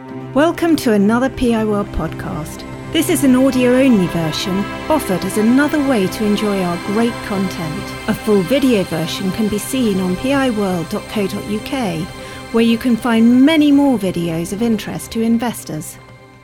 Welcome to another PI World podcast. This is an audio-only version offered as another way to enjoy our great content. A full video version can be seen on piworld.co.uk, where you can find many more videos of interest to investors.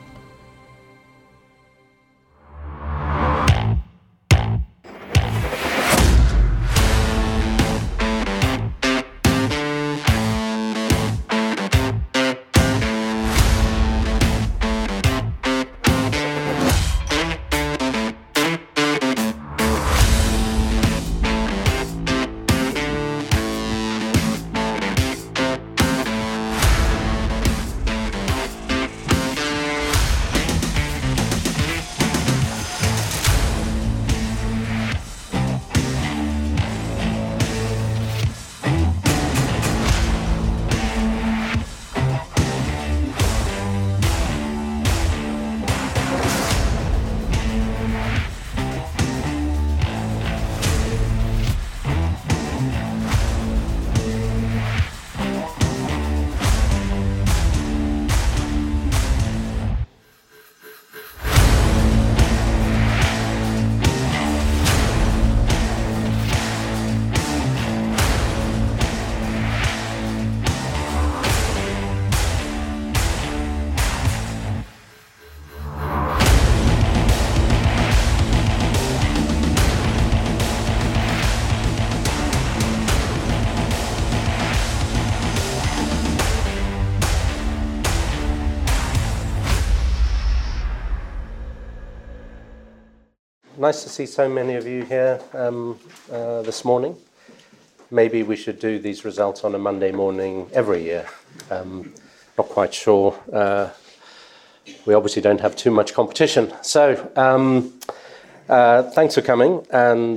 Nice to see so many of you here this morning. Maybe we should do these results on a Monday morning every year. Not quite sure. We obviously don't have too much competition. So thanks for coming and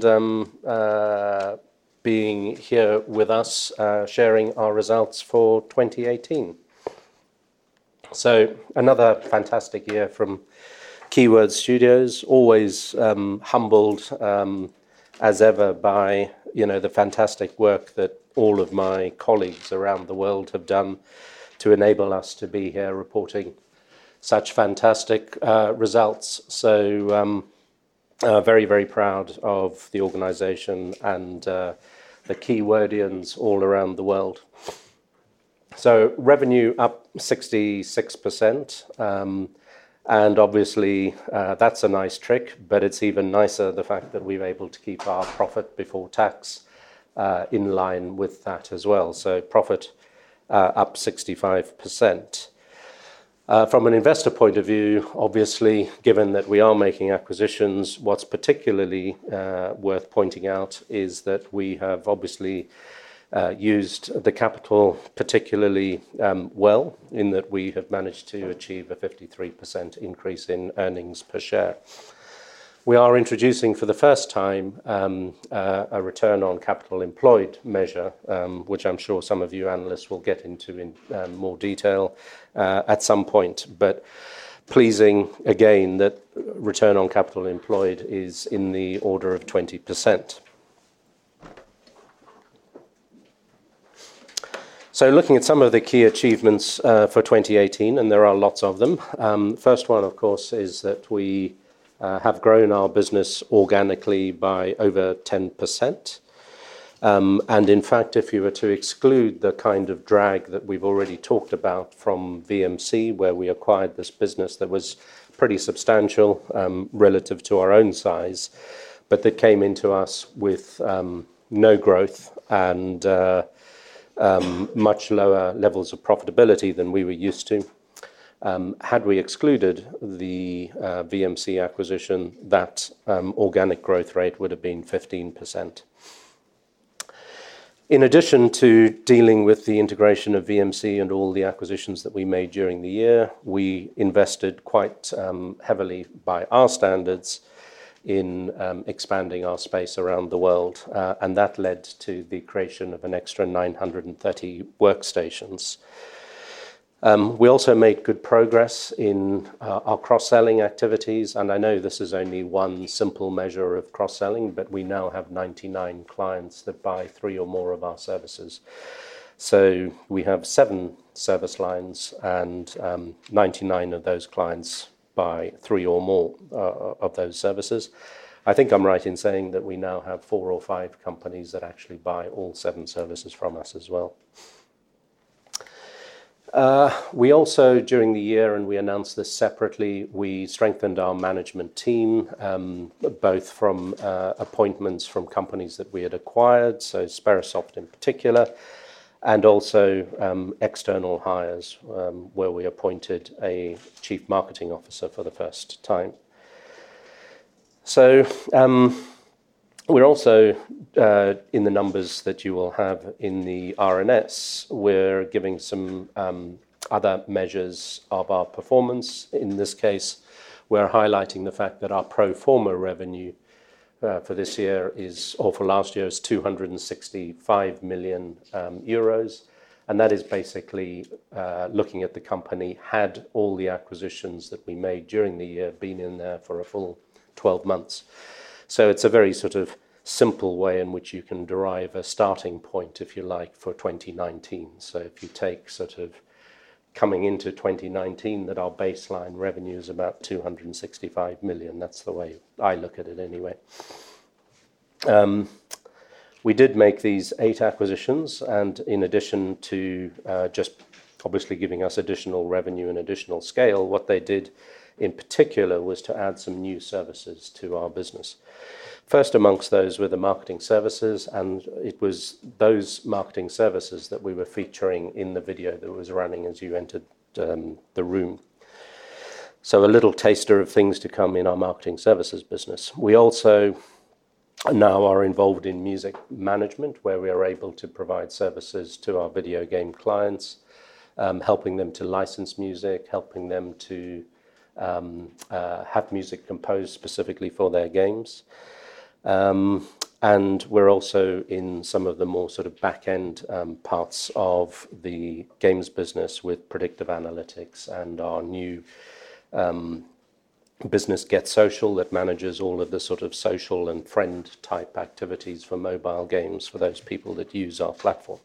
being here with us, sharing our results for 2018. So another fantastic year from Keywords Studios, always humbled as ever by the fantastic work that all of my colleagues around the world have done to enable us to be here reporting such fantastic results. So very, very proud of the organisation and the Keywordians all around the world. So revenue up 66%. And obviously, that's a nice trick, but it's even nicer the fact that we were able to keep our profit before tax in line with that as well. So profit up 65%. From an investor point of view, obviously, given that we are making acquisitions, what's particularly worth pointing out is that we have obviously used the capital particularly well, in that we have managed to achieve a 53% increase in earnings per share. We are introducing for the first time a return on capital employed measure, which I'm sure some of you analysts will get into in more detail at some point. But pleasing again that return on capital employed is in the order of 20%. So looking at some of the key achievements for 2018, and there are lots of them. First one, of course, is that we have grown our business organically by over 10%. And in fact, if you were to exclude the kind of drag that we've already talked about from VMC, where we acquired this business that was pretty substantial relative to our own size, but that came into us with no growth and much lower levels of profitability than we were used to. Had we excluded the VMC acquisition, that organic growth rate would have been 15%. In addition to dealing with the integration of VMC and all the acquisitions that we made during the year, we invested quite heavily by our standards in expanding our space around the world, and that led to the creation of an extra 930 workstations. We also made good progress in our cross-selling activities, and I know this is only one simple measure of cross-selling, but we now have 99 clients that buy 3 or more of our services. So we have 7 service lines, and 99 of those clients buy 3 or more of those services. I think I'm right in saying that we now have 4 or 5 companies that actually buy all 7 services from us as well. We also, during the year, and we announced this separately, we strengthened our management team, both from appointments from companies that we had acquired, so Sperasoft in particular, and also external hires, where we appointed a chief marketing officer for the first time. So we're also, in the numbers that you will have in the RNS, we're giving some other measures of our performance. In this case, we're highlighting the fact that our pro forma revenue for this year or for last year is 265 million euros. And that is basically looking at the company, had all the acquisitions that we made during the year been in there for a full 12 months. So it's a very sort of simple way in which you can derive a starting point, if you like, for 2019. So if you take sort of coming into 2019, that our baseline revenue is about 265 million. That's the way I look at it anyway. We did make these 8 acquisitions, and in addition to just obviously giving us additional revenue and additional scale, what they did in particular was to add some new services to our business. First amongst those were the marketing services, and it was those marketing services that we were featuring in the video that was running as you entered the room. So a little taster of things to come in our marketing services business. We also now are involved in music management, where we are able to provide services to our video game clients, helping them to license music, helping them to have music composed specifically for their games. And we're also in some of the more sort of back-end parts of the games business with predictive analytics and our new business Get Social that manages all of the sort of social and friend type activities for mobile games for those people that use our platform.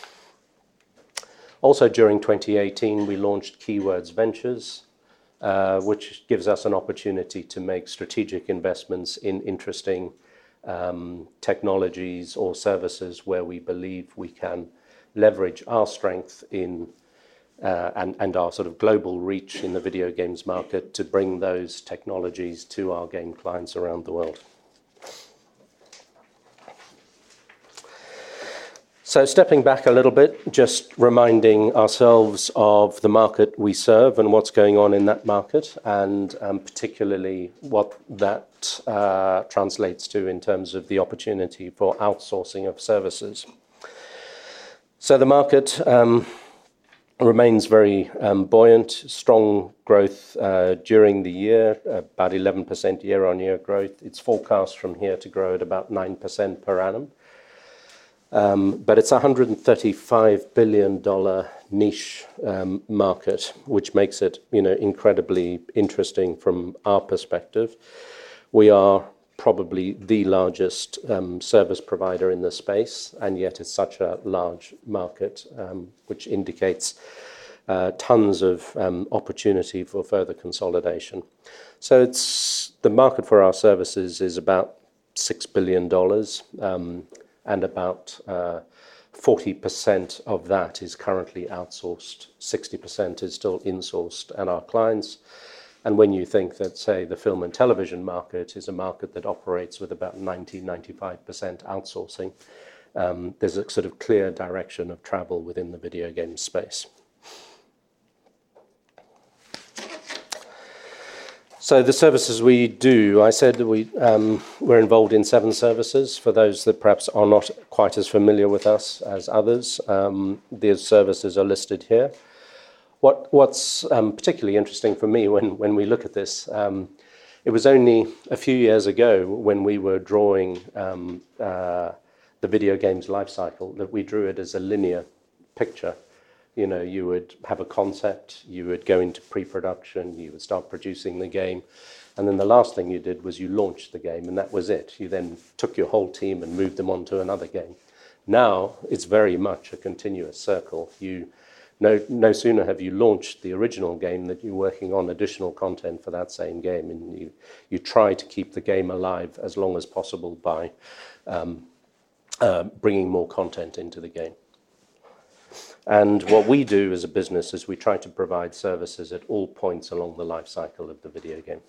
Also during 2018, we launched Keywords Ventures, which gives us an opportunity to make strategic investments in interesting technologies or services where we believe we can leverage our strength in and our sort of global reach in the video games market to bring those technologies to our game clients around the world. So stepping back a little bit, just reminding ourselves of the market we serve and what's going on in that market, and particularly what that translates to in terms of the opportunity for outsourcing of services. So the market remains very buoyant, strong growth during the year, about 11% year-on-year growth. It's forecast from here to grow at about 9% per annum. But it's a $135 billion niche market, which makes it, incredibly interesting from our perspective. We are probably the largest service provider in the space, and yet it's such a large market, which indicates tons of opportunity for further consolidation. So the market for our services is about $6 billion, and about 40% of that is currently outsourced, 60% is still insourced at our clients. And when you think that, say, the film and television market is a market that operates with about 90-95% outsourcing, there's a sort of clear direction of travel within the video game space. So the services we do, I said that we're involved in 7 services. For those that perhaps are not quite as familiar with us as others, these services are listed here. What's particularly interesting for me when we look at this, it was only a few years ago when we were drawing the video games life cycle that we drew it as a linear picture. You would have a concept, you would go into pre-production, you would start producing the game, and then the last thing you did was you launched the game, and that was it. You then took your whole team and moved them on to another game. Now, it's very much a continuous circle. You no sooner have you launched the original game that you're working on additional content for that same game, and you try to keep the game alive as long as possible by bringing more content into the game. And what we do as a business is we try to provide services at all points along the life cycle of the video game.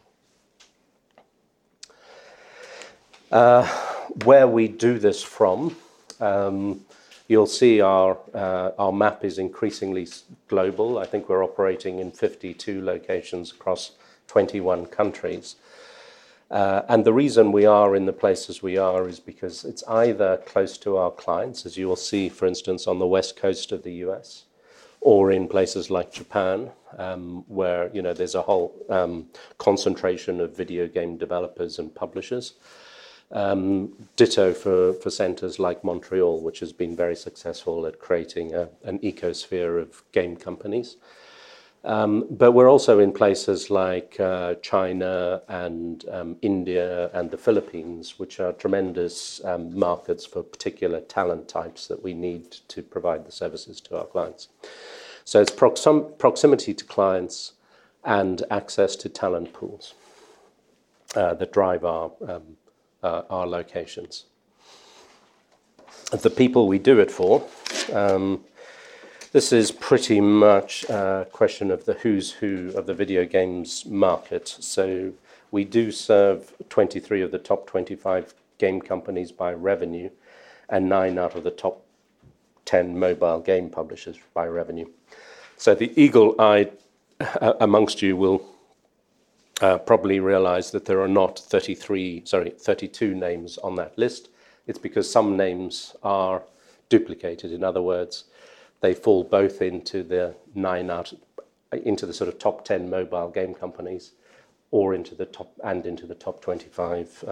Where we do this from, you'll see our map is increasingly global. I think we're operating in 52 locations across 21 countries. And the reason we are in the places we are is because it's either close to our clients, as you will see, for instance, on the west coast of the US, or in places like Japan, where there's a whole concentration of video game developers and publishers. Ditto for centres like Montreal, which has been very successful at creating an ecosphere of game companies. But we're also in places like China and India and the Philippines, which are tremendous markets for particular talent types that we need to provide the services to our clients. So it's proximity to clients and access to talent pools that drive our locations. The people we do it for, this is pretty much a question of the who's who of the video games market. So we do serve 23 of the top 25 game companies by revenue and 9 out of the top 10 mobile game publishers by revenue. So the eagle-eyed amongst you will probably realize that there are not 32 names on that list. It's because some names are duplicated. In other words, they fall both into the sort of top 10 mobile game companies, or into the top 25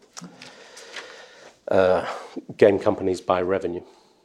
game companies by revenue.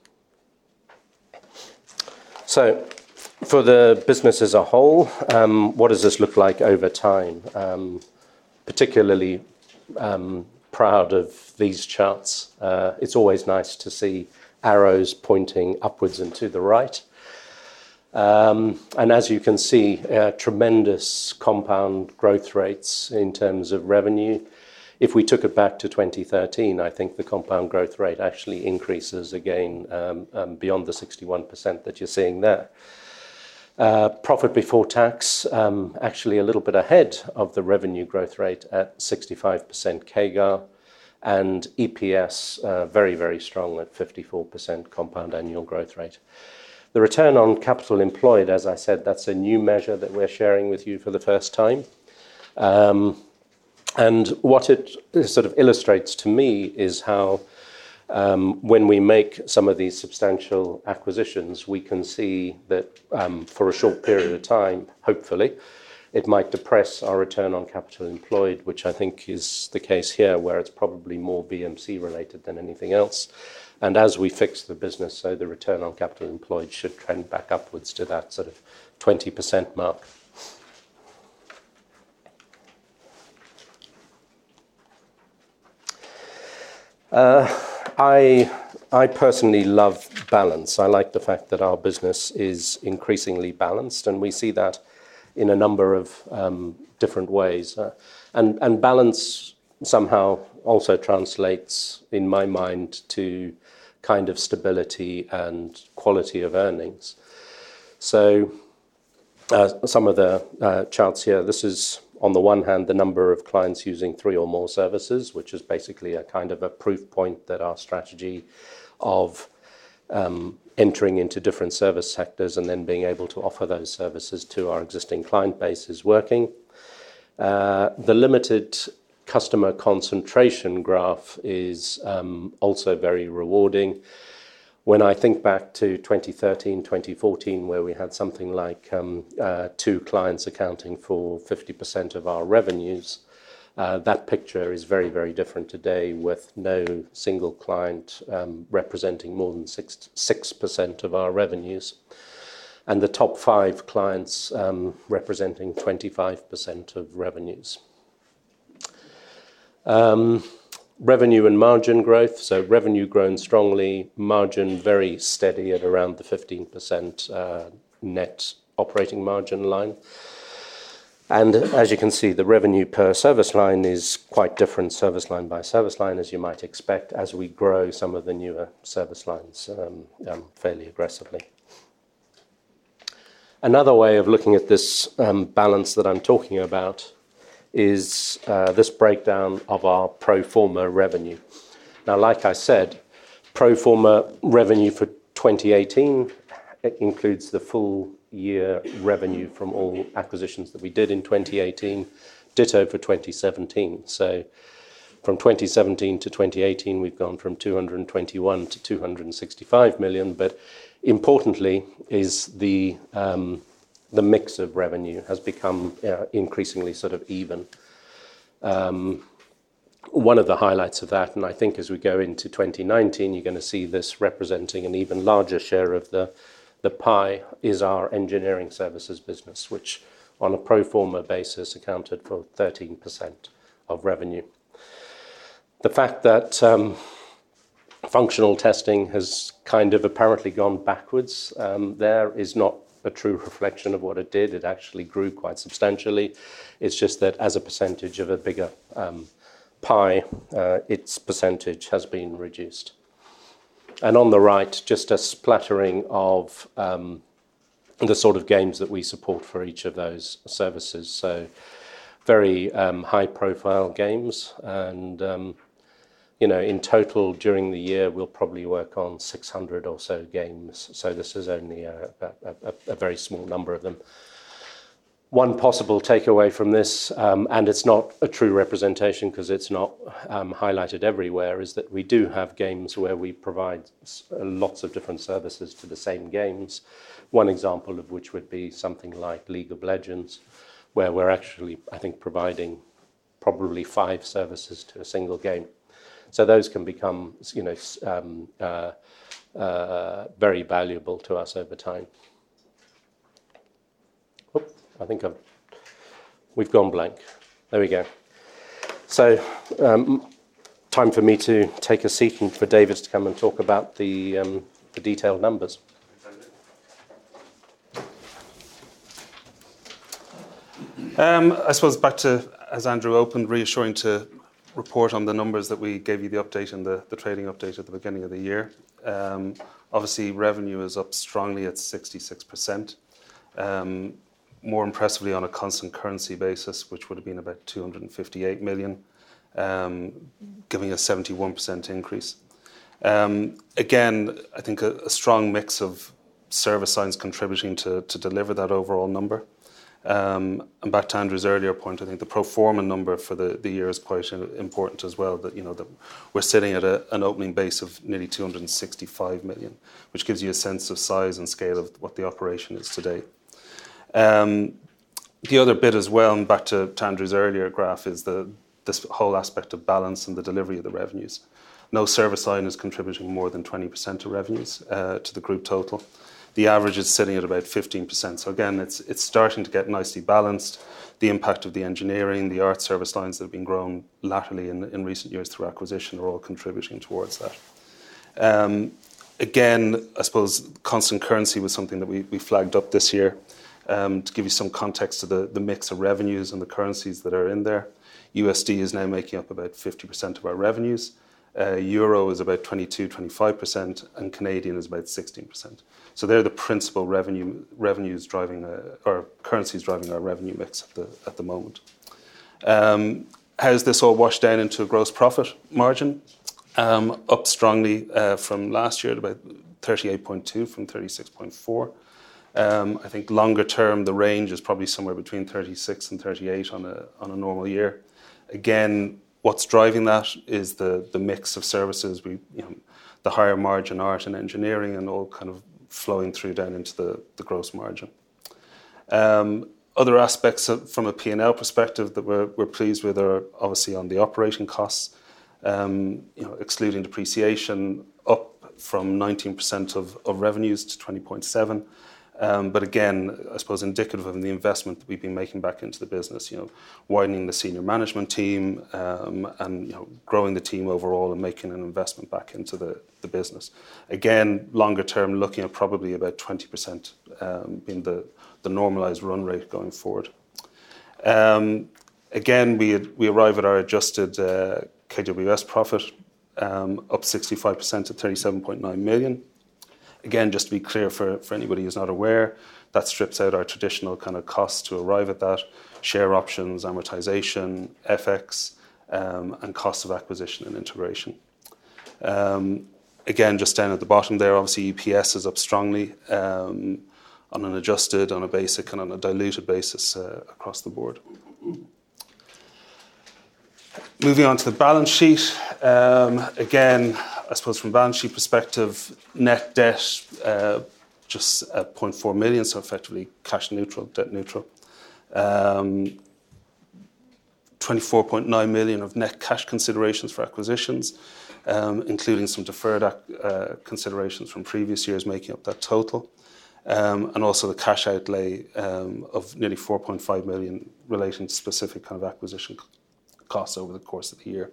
So, for the business as a whole, what does this look like over time? Particularly proud of these charts. It's always nice to see arrows pointing upwards and to the right. And as you can see, tremendous compound growth rates in terms of revenue. If we took it back to 2013, I think the compound growth rate actually increases again beyond the 61% that you're seeing there. Profit before tax, actually a little bit ahead of the revenue growth rate at 65% CAGR, and EPS very, very strong at 54% compound annual growth rate. The return on capital employed, as I said, that's a new measure that we're sharing with you for the first time. And what it sort of illustrates to me is how when we make some of these substantial acquisitions, we can see that for a short period of time, hopefully, it might depress our return on capital employed, which I think is the case here, where it's probably more BMC related than anything else. And as we fix the business, so the return on capital employed should trend back upwards to that sort of 20% mark. I personally love balance. I like the fact that our business is increasingly balanced, and we see that in a number of different ways. And balance somehow also translates, in my mind, to kind of stability and quality of earnings. So some of the charts here, this is on the one hand the number of clients using 3 or more services, which is basically a kind of a proof point that our strategy of entering into different service sectors and then being able to offer those services to our existing client base is working. The limited customer concentration graph is also very rewarding. When I think back to 2013, 2014, where we had something like 2 clients accounting for 50% of our revenues, that picture is very, very different today, with no single client representing more than 6% of our revenues, and the top 5 clients representing 25% of revenues. Revenue and margin growth. So revenue grown strongly, margin very steady at around the 15% net operating margin line. And as you can see, the revenue per service line is quite different service line by service line, as you might expect, as we grow some of the newer service lines fairly aggressively. Another way of looking at this balance that I'm talking about is this breakdown of our pro forma revenue. Now, like I said, pro forma revenue for 2018 includes the full year revenue from all acquisitions that we did in 2018, ditto for 2017. So from 2017 to 2018, we've gone from 221 to 265 million, but importantly is the mix of revenue has become increasingly sort of even. One of the highlights of that, and I think as we go into 2019, you're going to see this representing an even larger share of the pie, is our engineering services business, which on a pro forma basis accounted for 13% of revenue. The fact that functional testing has kind of apparently gone backwards there is not a true reflection of what it did. It actually grew quite substantially. It's just that as a percentage of a bigger pie, its percentage has been reduced. And on the right, just a splattering of the sort of games that we support for each of those services. So very high-profile games, and in total during the year we'll probably work on 600 or so games. So this is only a very small number of them. One possible takeaway from this, and it's not a true representation because it's not highlighted everywhere, is that we do have games where we provide lots of different services to the same games. One example of which would be something like League of Legends, where we're actually, I think, providing probably 5 services to a single game. So those can become, very valuable to us over time. I think we've gone blank. There we go. So time for me to take a seat and for David to come and talk about the detailed numbers. I suppose back to, as Andrew opened, reassuring to report on the numbers that we gave you the update and the trading update at the beginning of the year. Obviously, revenue is up strongly at 66%. More impressively on a constant currency basis, which would have been about 258 million, giving a 71% increase. Again, I think a strong mix of service lines contributing to deliver that overall number. And back to Andrew's earlier point, I think the pro forma number for the year is quite important as well, that that we're sitting at an opening base of nearly 265 million, which gives you a sense of size and scale of what the operation is today. The other bit as well, and back to Andrew's earlier graph, is this whole aspect of balance and the delivery of the revenues. No service line is contributing more than 20% of revenues to the group total. The average is sitting at about 15%. So again, it's starting to get nicely balanced. The impact of the engineering, the art service lines that have been grown laterally in recent years through acquisition are all contributing towards that. Again, I suppose constant currency was something that we flagged up this year. To give you some context to the mix of revenues and the currencies that are in there. USD is now making up about 50% of our revenues. Euro is about 22-25%, and Canadian is about 16%. So they're the principal revenues driving or currencies driving our revenue mix at the moment. How's this all washed down into a gross profit margin? Up strongly from last year at about 38.2 from 36.4. I think longer term, the range is probably somewhere between 36 and 38 on a normal year. Again, what's driving that is the mix of services. The higher margin art and engineering, and all kind of flowing through down into the gross margin. Other aspects from a P&L perspective that we're pleased with are obviously on the operating costs. Excluding depreciation, up from 19% of revenues to 20.7%. But again, I suppose indicative of the investment that we've been making back into the business, widening the senior management team and growing the team overall and making an investment back into the business. Again, longer term, looking at probably about 20% being the normalised run rate going forward. Again, we arrive at our adjusted KWS profit, up 65% to 37.9 million. Again, just to be clear for anybody who's not aware, that strips out our traditional kind of costs to arrive at that, share options, amortization, FX, and cost of acquisition and integration. Again, just down at the bottom there, obviously EPS is up strongly on an adjusted, on a basic and on a diluted basis across the board. Moving on to the balance sheet. Again, I suppose from a balance sheet perspective, net debt just at 0.4 million, so effectively cash neutral, debt neutral. 24.9 million of net cash considerations for acquisitions, including some deferred considerations from previous years making up that total. And also the cash outlay of nearly 4.5 million relating to specific kind of acquisition costs over the course of the year.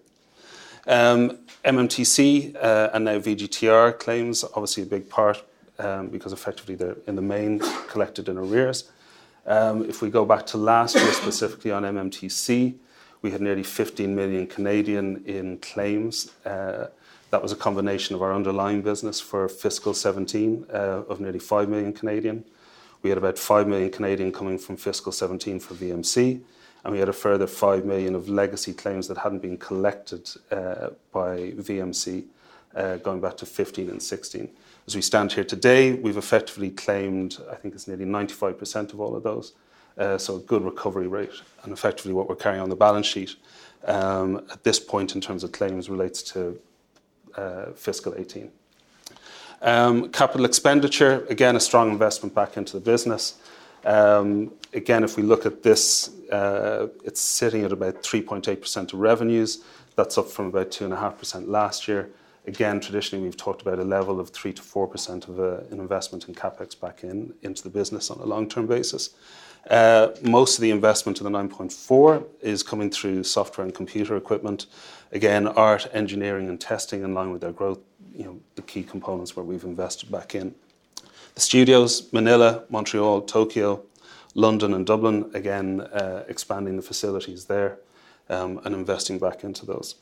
MMTC and now VGTR claims, obviously a big part because effectively they're in the main collected in arrears. If we go back to last year specifically on MMTC, we had nearly 15 million Canadian in claims. That was a combination of our underlying business for fiscal 17 of nearly 5 million Canadian. We had about 5 million Canadian coming from fiscal 17 for VMC. And we had a further 5 million of legacy claims that hadn't been collected by VMC going back to 15 and 16. As we stand here today, we've effectively claimed, I think it's nearly 95% of all of those. So a good recovery rate. And effectively what we're carrying on the balance sheet at this point in terms of claims relates to fiscal 18. Capital expenditure, again, a strong investment back into the business. Again, if we look at this, it's sitting at about 3.8% of revenues. That's up from about 2.5% last year. Again, traditionally, we've talked about a level of 3 to 4% of an investment in CapEx back into the business on a long-term basis. Most of the investment of the 9.4 is coming through software and computer equipment. Again, art, engineering and testing in line with their growth, the key components where we've invested back in. The studios, Manila, Montreal, Tokyo, London and Dublin, again, expanding the facilities there and investing back into those.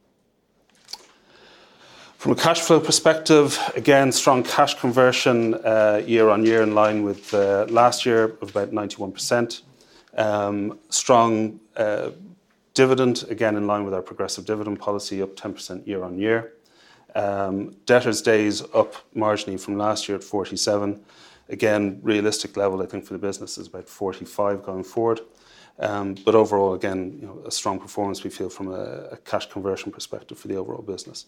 From a cash flow perspective, again, strong cash conversion year on year in line with last year of about 91%. Strong dividend, again, in line with our progressive dividend policy, up 10% year on year. Debtors days up marginally from last year at 47. Again, realistic level, I think, for the business is about 45 going forward. But overall, again, a strong performance we feel from a cash conversion perspective for the overall business.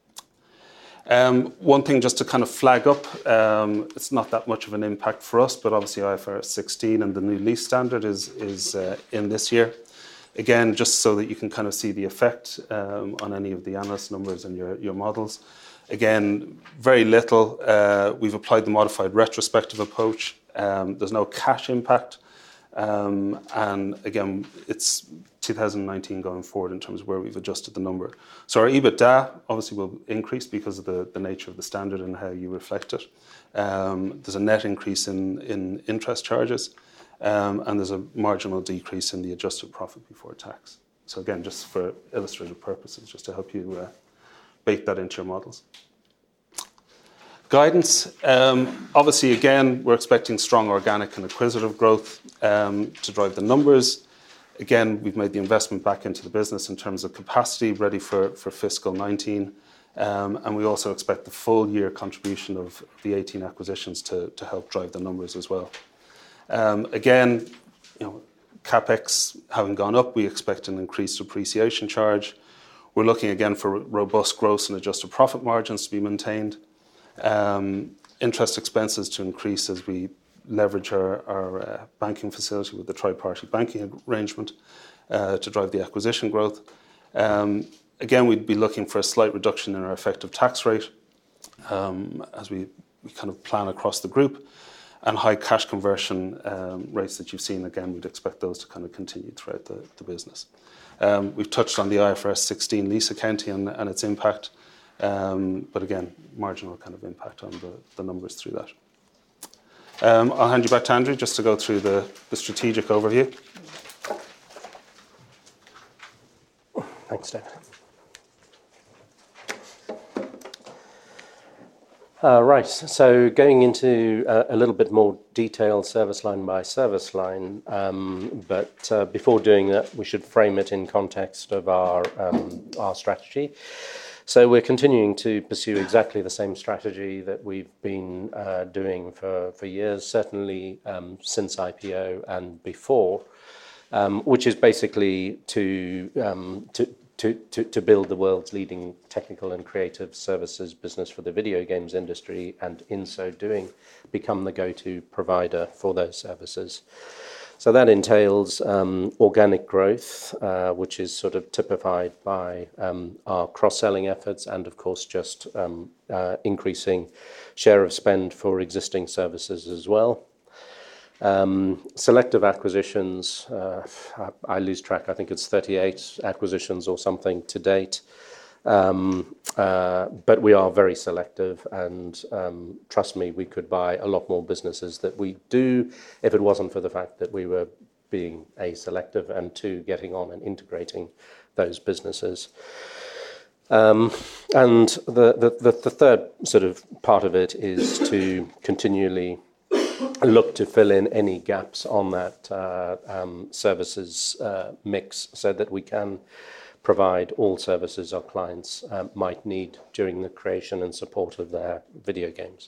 One thing just to kind of flag up, it's not that much of an impact for us, but obviously IFRS 16 and the new lease standard is in this year. Again, just so that you can kind of see the effect on any of the analyst numbers and your models. Again, very little. We've applied the modified retrospective approach. There's no cash impact. And again, it's 2019 going forward in terms of where we've adjusted the number. So our EBITDA obviously will increase because of the nature of the standard and how you reflect it. There's a net increase in interest charges. And there's a marginal decrease in the adjusted profit before tax. So again, just for illustrative purposes, just to help you bake that into your models. Guidance. Obviously, again, we're expecting strong organic and acquisitive growth to drive the numbers. Again, we've made the investment back into the business in terms of capacity ready for fiscal 19. And we also expect the full year contribution of the 18 acquisitions to help drive the numbers as well. Again, CapEx having gone up, we expect an increased depreciation charge. We're looking again for robust gross and adjusted profit margins to be maintained. Interest expenses to increase as we leverage our banking facility with the tri-party banking arrangement to drive the acquisition growth. Again, we'd be looking for a slight reduction in our effective tax rate as we kind of plan across the group. and high cash conversion rates that you've seen. Again, we'd expect those to kind of continue throughout the business. We've touched on the IFRS 16 lease accounting and its impact, but again, marginal kind of impact on the numbers through that. I'll hand you back to Andrew just to go through the strategic overview. Thanks, David. Right, so going into a little bit more detail service line by service line, but before doing that, we should frame it in context of our strategy. So we're continuing to pursue exactly the same strategy that we've been doing for years, certainly since IPO and before, which is basically to build the world's leading technical and creative services business for the video games industry, and in so doing, become the go-to provider for those services. So that entails organic growth, which is sort of typified by our cross-selling efforts and, of course, just increasing share of spend for existing services as well. Selective acquisitions, I lose track, I think it's 38 acquisitions or something to date. But we are very selective, and trust me, we could buy a lot more businesses that we do if it wasn't for the fact that we were being A, selective, and two, getting on and integrating those businesses. And the third sort of part of it is to continually look to fill in any gaps on that services mix so that we can provide all services our clients might need during the creation and support of their video games.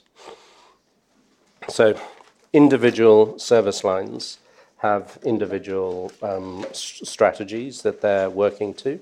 So individual service lines have individual strategies that they're working to.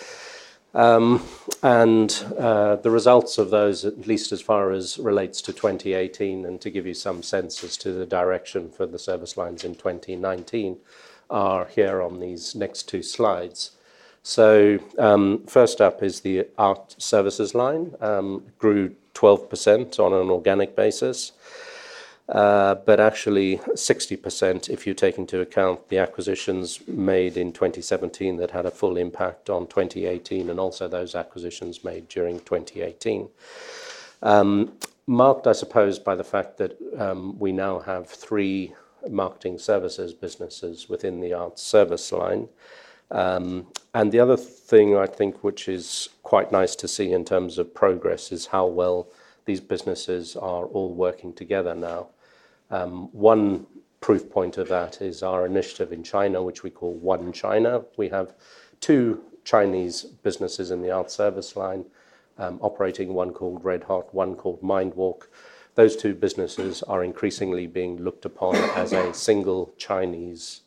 And the results of those, at least as far as relates to 2018, and to give you some sense as to the direction for the service lines in 2019, are here on these next two slides. So first up is the art services line, grew 12% on an organic basis, but actually 60% if you take into account the acquisitions made in 2017 that had a full impact on 2018, and also those acquisitions made during 2018. Marked, I suppose, by the fact that we now have 3 marketing services businesses within the arts service line. And the other thing I think which is quite nice to see in terms of progress is how well these businesses are all working together now. One proof point of that is our initiative in China, which we call One China. We have 2 Chinese businesses in the art service line, operating, one called Red Hot, one called Mindwalk. Those 2 businesses are increasingly being looked upon as a single Chinese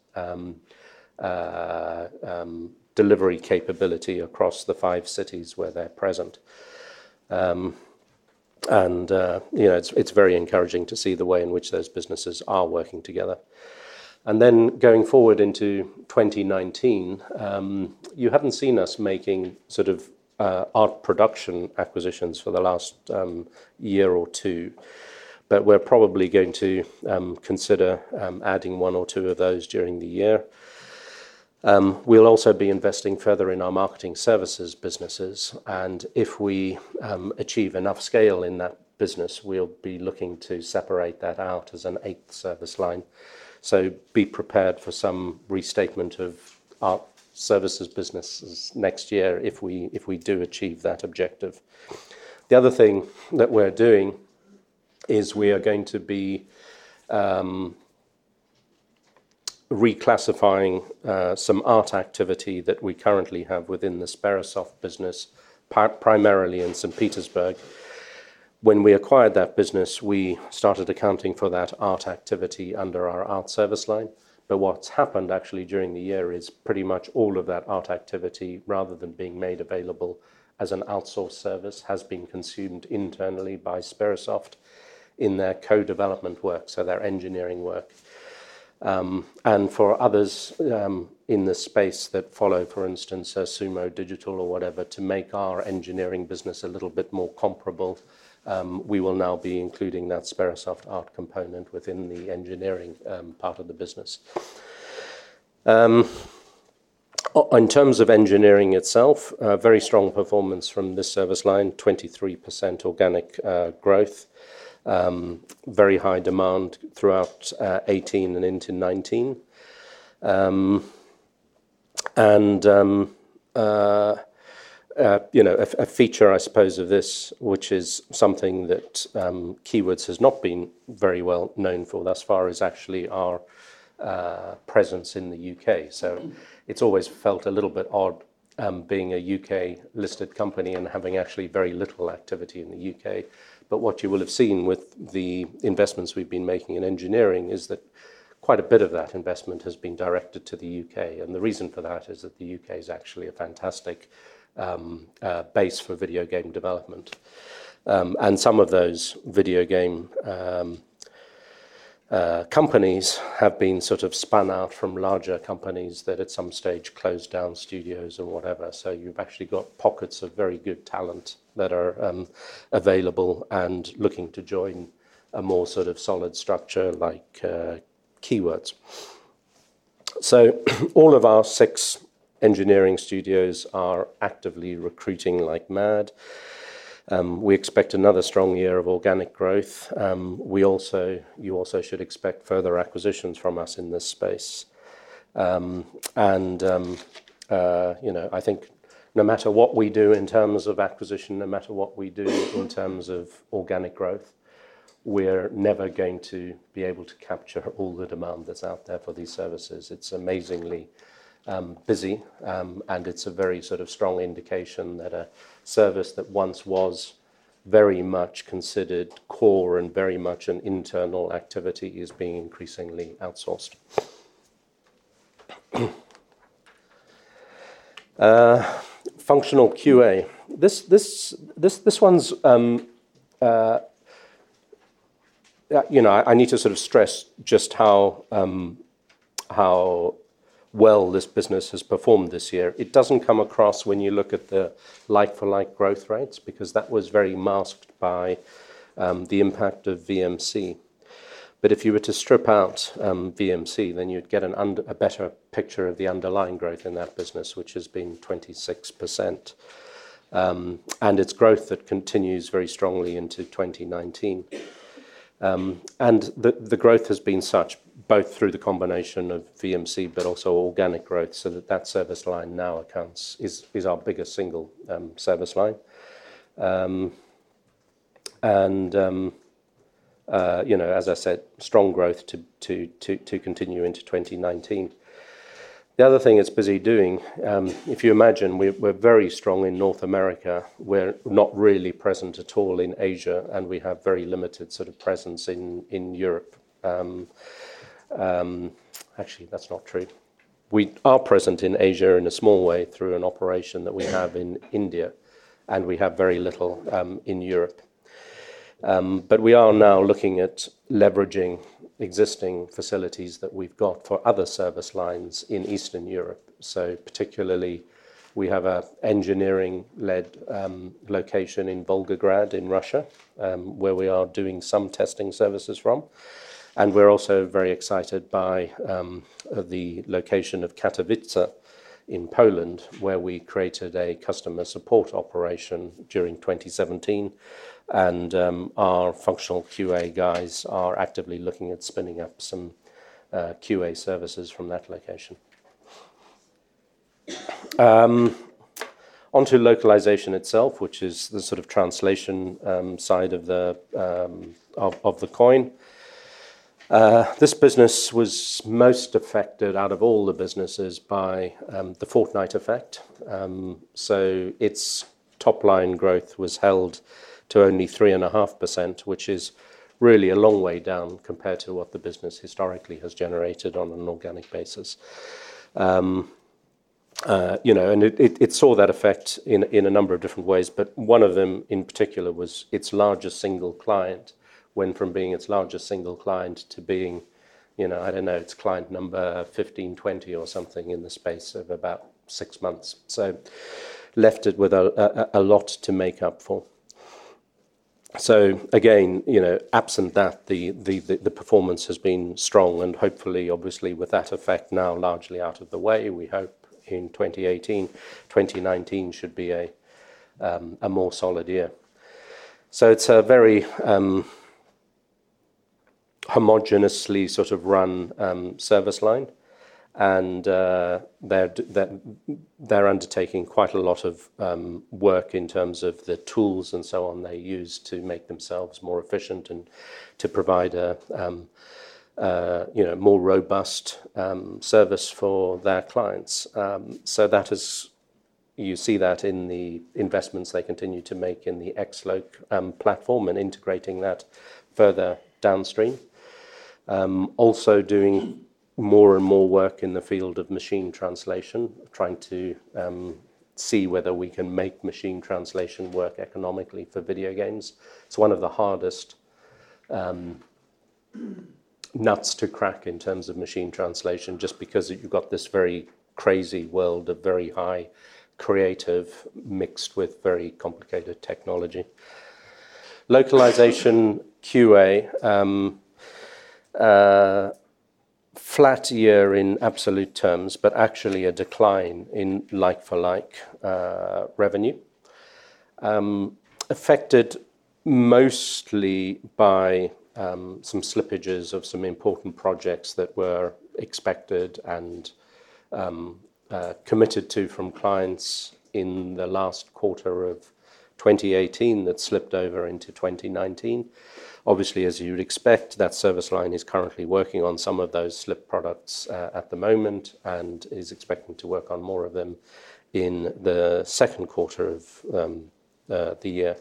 delivery capability across the 5 cities where they're present. It's very encouraging to see the way in which those businesses are working together. And then going forward into 2019, you haven't seen us making sort of art production acquisitions for the last year or 2, but we're probably going to consider adding 1 or 2 of those during the year. We'll also be investing further in our marketing services businesses, and if we achieve enough scale in that business, we'll be looking to separate that out as an 8th service line. So be prepared for some restatement of our services businesses next year if we do achieve that objective. The other thing that we're doing is we are going to be reclassifying some art activity that we currently have within the Sperasoft business, primarily in St. Petersburg. When we acquired that business, we started accounting for that art activity under our art service line. But what's happened actually during the year is pretty much all of that art activity, rather than being made available as an outsourced service, has been consumed internally by Sperasoft in their co-development work, so their engineering work. And for others in the space that follow, for instance, Sumo Digital or whatever, to make our engineering business a little bit more comparable, we will now be including that Sperasoft Art component within the engineering part of the business. In terms of engineering itself, very strong performance from this service line, 23% organic growth, very high demand throughout 18 and into 19. A feature, I suppose, of this, which is something that Keywords has not been very well known for thus far, is actually our presence in the UK. So it's always felt a little bit odd being a UK listed company and having actually very little activity in the UK. But what you will have seen with the investments we've been making in engineering is that quite a bit of that investment has been directed to the UK. And the reason for that is that the UK is actually a fantastic base for video game development. And some of those video game companies have been sort of spun out from larger companies that at some stage closed down studios and whatever. So you've actually got pockets of very good talent that are available and looking to join a more sort of solid structure like Keywords. So all of our 6 engineering studios are actively recruiting like mad. We expect another strong year of organic growth. You also should expect further acquisitions from us in this space. I think no matter what we do in terms of acquisition, no matter what we do in terms of organic growth, we're never going to be able to capture all the demand that's out there for these services. It's amazingly busy, and it's a very sort of strong indication that a service that once was very much considered core and very much an internal activity is being increasingly outsourced. Functional QA. This one's I need to sort of stress just how well this business has performed this year. It doesn't come across when you look at the like-for-like growth rates, because that was very masked by the impact of VMC. But if you were to strip out VMC, then you'd get a better picture of the underlying growth in that business, which has been 26%. And it's growth that continues very strongly into 2019. And the growth has been such, both through the combination of VMC but also organic growth, so that service line now is our biggest single service line. As I said, strong growth to continue into 2019. The other thing it's busy doing, if you imagine, we're very strong in North America. We're not really present at all in Asia, and we have very limited sort of presence in Europe. Actually, that's not true. We are present in Asia in a small way through an operation that we have in India, and we have very little in Europe. But we are now looking at leveraging existing facilities that we've got for other service lines in Eastern Europe. So particularly, we have an engineering-led location in Volgograd in Russia, where we are doing some testing services from. And we're also very excited by the location of Katowice in Poland, where we created a customer support operation during 2017. And our functional QA guys are actively looking at spinning up some QA services from that location. Onto localization itself, which is the sort of translation side of the coin. This business was most affected out of all the businesses by the fortnight effect. So its top line growth was held to only 3.5%, which is really a long way down compared to what the business historically has generated on an organic basis. And it saw that effect in a number of different ways, but one of them in particular was its largest single client went from being its largest single client to being, its client number 15, 20 or something in the space of about 6 months. So left it with a lot to make up for. So again, absent that, the performance has been strong, and hopefully, obviously, with that effect now largely out of the way, we hope in 2019 should be a more solid year. So it's a very homogeneously sort of run service line, and they're undertaking quite a lot of work in terms of the tools and so on they use to make themselves more efficient and to provide a more robust service for their clients. So that is, you see that in the investments they continue to make in the Xloc platform and integrating that further downstream. Also doing more and more work in the field of machine translation, trying to see whether we can make machine translation work economically for video games. It's one of the hardest nuts to crack in terms of machine translation, just because you've got this very crazy world of very high creative mixed with very complicated technology. Localization QA, flat year in absolute terms, but actually a decline in like-for-like revenue. Affected mostly by some slippages of some important projects that were expected and committed to from clients in the last quarter of 2018 that slipped over into 2019. Obviously, as you'd expect, that service line is currently working on some of those slip products at the moment and is expecting to work on more of them in the second quarter of the year.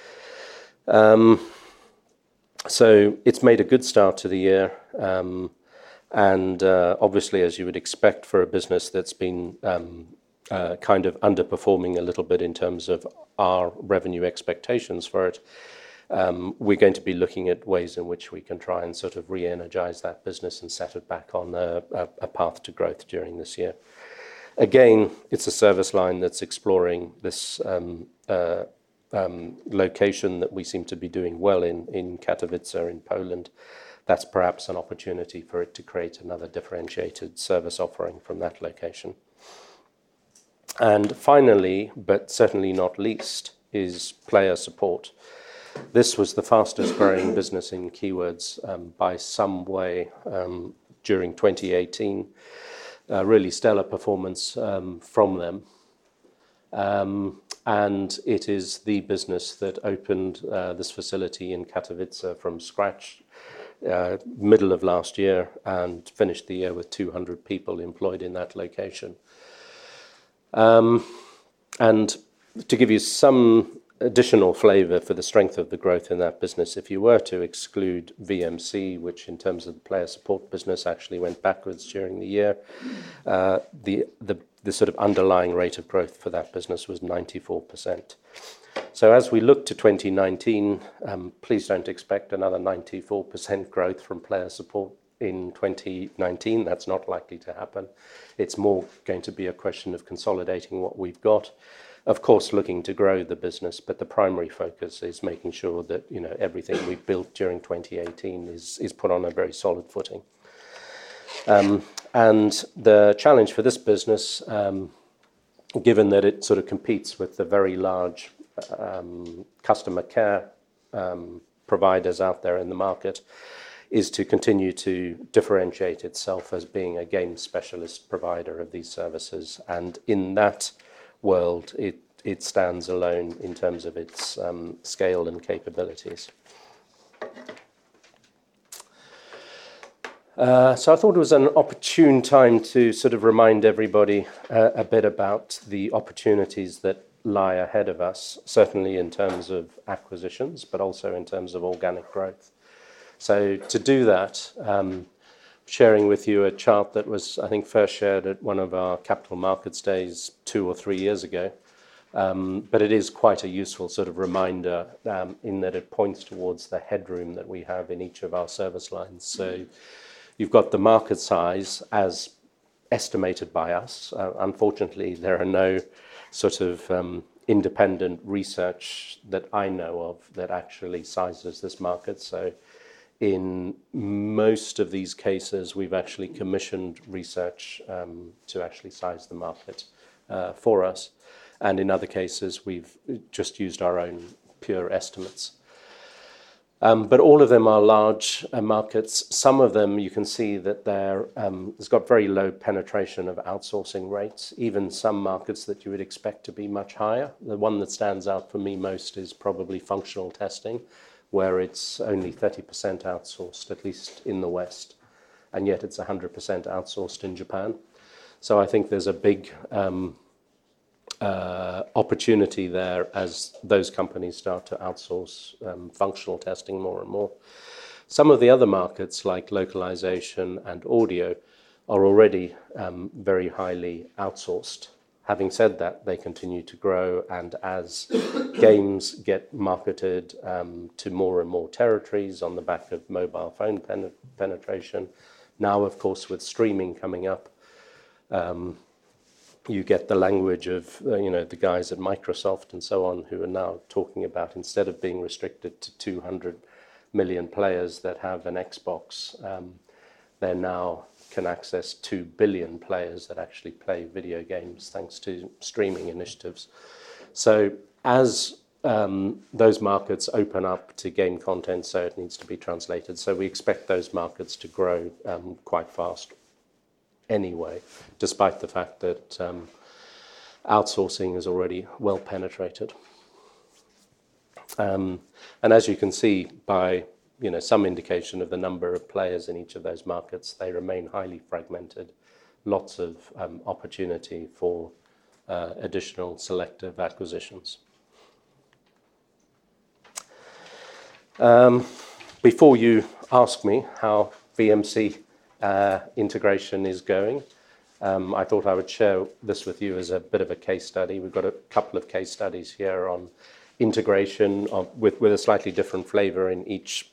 So it's made a good start to the year, and obviously, as you would expect for a business that's been kind of underperforming a little bit in terms of our revenue expectations for it, we're going to be looking at ways in which we can try and sort of re-energize that business and set it back on a path to growth during this year. Again, it's a service line that's exploring this location that we seem to be doing well in Katowice in Poland. That's perhaps an opportunity for it to create another differentiated service offering from that location. And finally, but certainly not least, is player support. This was the fastest growing business in Keywords by some way during 2018. Really stellar performance from them. And it is the business that opened this facility in Katowice from scratch middle of last year and finished the year with 200 people employed in that location. And to give you some additional flavour for the strength of the growth in that business, if you were to exclude VMC, which in terms of the player support business actually went backwards during the year, the sort of underlying rate of growth for that business was 94%. So as we look to 2019, please don't expect another 94% growth from player support in 2019. That's not likely to happen. It's more going to be a question of consolidating what we've got. Of course, looking to grow the business, but the primary focus is making sure that everything we've built during 2018 is put on a very solid footing. And the challenge for this business, given that it sort of competes with the very large customer care providers out there in the market, is to continue to differentiate itself as being a game specialist provider of these services. And in that world, it stands alone in terms of its scale and capabilities. So I thought it was an opportune time to sort of remind everybody a bit about the opportunities that lie ahead of us, certainly in terms of acquisitions, but also in terms of organic growth. So to do that, sharing with you a chart that was, I think, first shared at one of our capital markets days 2 or 3 years ago. But it is quite a useful sort of reminder in that it points towards the headroom that we have in each of our service lines. So you've got the market size as estimated by us. Unfortunately, there are no sort of independent research that I know of that actually sizes this market. So in most of these cases, we've actually commissioned research to actually size the market for us. And in other cases, we've just used our own pure estimates. But all of them are large markets. Some of them, you can see that it's got very low penetration of outsourcing rates, even some markets that you would expect to be much higher. The one that stands out for me most is probably functional testing, where it's only 30% outsourced, at least in the West, and yet it's 100% outsourced in Japan. So I think there's a big opportunity there as those companies start to outsource functional testing more and more. Some of the other markets, like localization and audio, are already very highly outsourced. Having said that, they continue to grow, and as games get marketed to more and more territories on the back of mobile phone penetration, now, of course, with streaming coming up, you get the language of the guys at Microsoft and so on, who are now talking about, instead of being restricted to 200 million players that have an Xbox, they now can access 2 billion players that actually play video games thanks to streaming initiatives. So as those markets open up to game content, so it needs to be translated. So we expect those markets to grow quite fast anyway, despite the fact that outsourcing is already well penetrated. And as you can see by some indication of the number of players in each of those markets, they remain highly fragmented, lots of opportunity for additional selective acquisitions. Before you ask me how VMC integration is going, I thought I would share this with you as a bit of a case study. We've got a couple of case studies here on integration with a slightly different flavor in each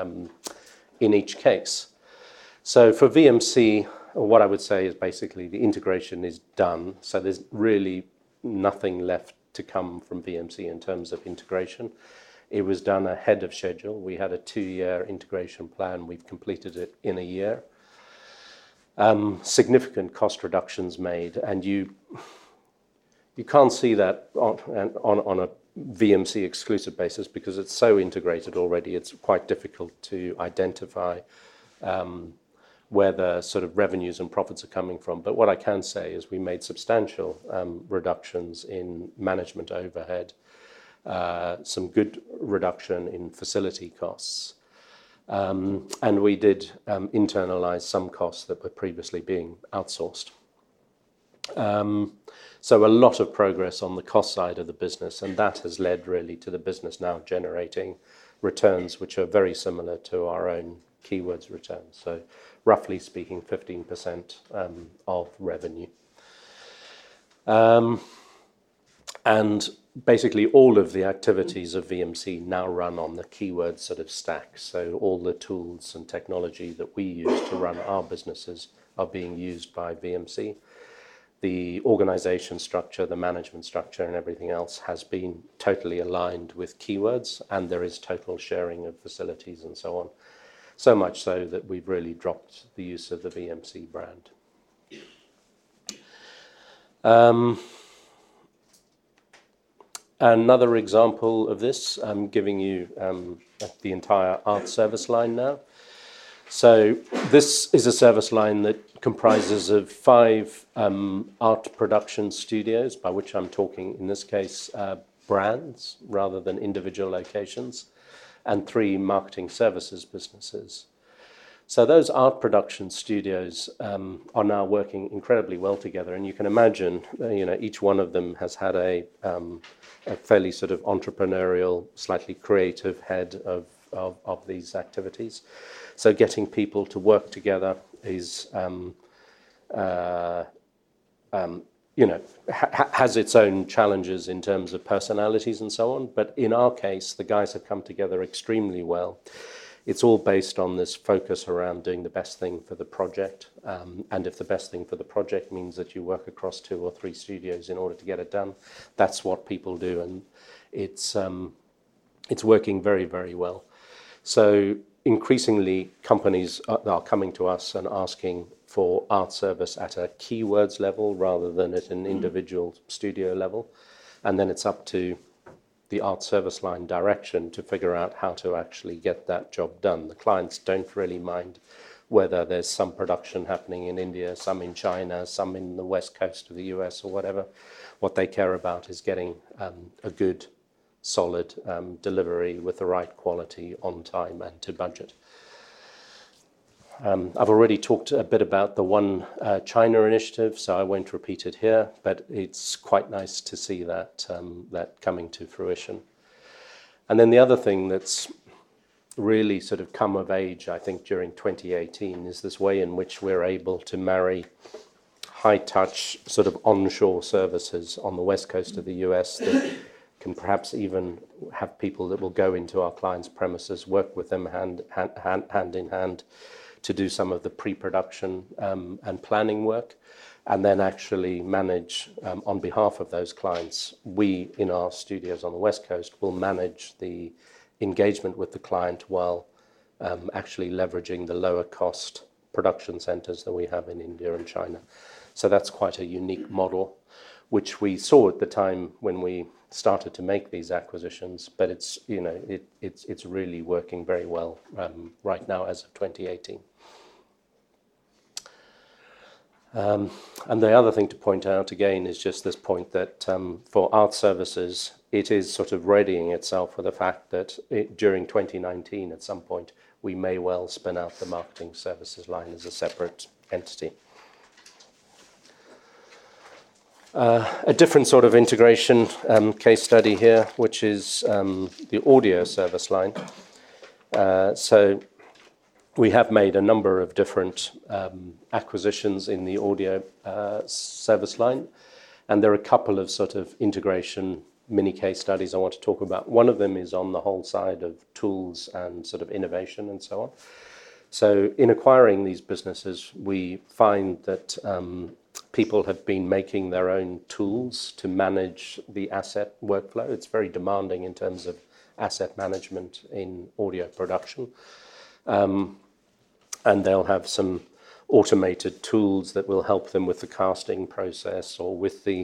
case. So for VMC, what I would say is basically the integration is done. So there's really nothing left to come from VMC in terms of integration. It was done ahead of schedule. We had a 2-year integration plan. We've completed it in a year. Significant cost reductions made, and you can't see that on a VMC exclusive basis because it's so integrated already. It's quite difficult to identify where the sort of revenues and profits are coming from. But what I can say is we made substantial reductions in management overhead, some good reduction in facility costs. And we did internalize some costs that were previously being outsourced. So a lot of progress on the cost side of the business, and that has led really to the business now generating returns which are very similar to our own Keywords returns. So roughly speaking, 15% of revenue. And basically all of the activities of VMC now run on the Keywords sort of stack. So all the tools and technology that we use to run our businesses are being used by VMC. The organization structure, the management structure and everything else has been totally aligned with Keywords, and there is total sharing of facilities and so on. So much so that we've really dropped the use of the VMC brand. Another example of this, I'm giving you the entire art service line now. So this is a service line that comprises of 5 art production studios, by which I'm talking in this case brands rather than individual locations, and 3 marketing services businesses. So those art production studios are now working incredibly well together, and you can imagine, each one of them has had a fairly sort of entrepreneurial, slightly creative head of these activities. So getting people to work together is, has its own challenges in terms of personalities and so on. But in our case, the guys have come together extremely well. it's all based on this focus around doing the best thing for the project. And if the best thing for the project means that you work across 2 or 3 studios in order to get it done, that's what people do. And it's working very, very well. So increasingly, companies are coming to us and asking for art service at a keywords level rather than at an individual studio level. And then it's up to the art service line direction to figure out how to actually get that job done. The clients don't really mind whether there's some production happening in India, some in China, some in the west coast of the US or whatever. What they care about is getting a good, solid delivery with the right quality on time and to budget. I've already talked a bit about the One China initiative, so I won't repeat it here, but it's quite nice to see that coming to fruition. And then the other thing that's really sort of come of age, I think, during 2018 is this way in which we're able to marry high-touch sort of onshore services on the west coast of the US that can perhaps even have people that will go into our clients' premises, work with them hand in hand, to do some of the pre-production and planning work, and then actually manage on behalf of those clients. We, in our studios on the West Coast, will manage the engagement with the client while actually leveraging the lower cost production centers that we have in India and China. So that's quite a unique model, which we saw at the time when we started to make these acquisitions, but it's really working very well right now as of 2018. And the other thing to point out again is just this point that for art services, it is sort of readying itself for the fact that during 2019, at some point, we may well spin out the marketing services line as a separate entity. A different sort of integration case study here, which is the audio service line. So we have made a number of different acquisitions in the audio service line, and there are a couple of sort of integration mini case studies I want to talk about. One of them is on the whole side of tools and sort of innovation and so on. So in acquiring these businesses, we find that people have been making their own tools to manage the asset workflow. It's very demanding in terms of asset management in audio production. And they'll have some automated tools that will help them with the casting process or with the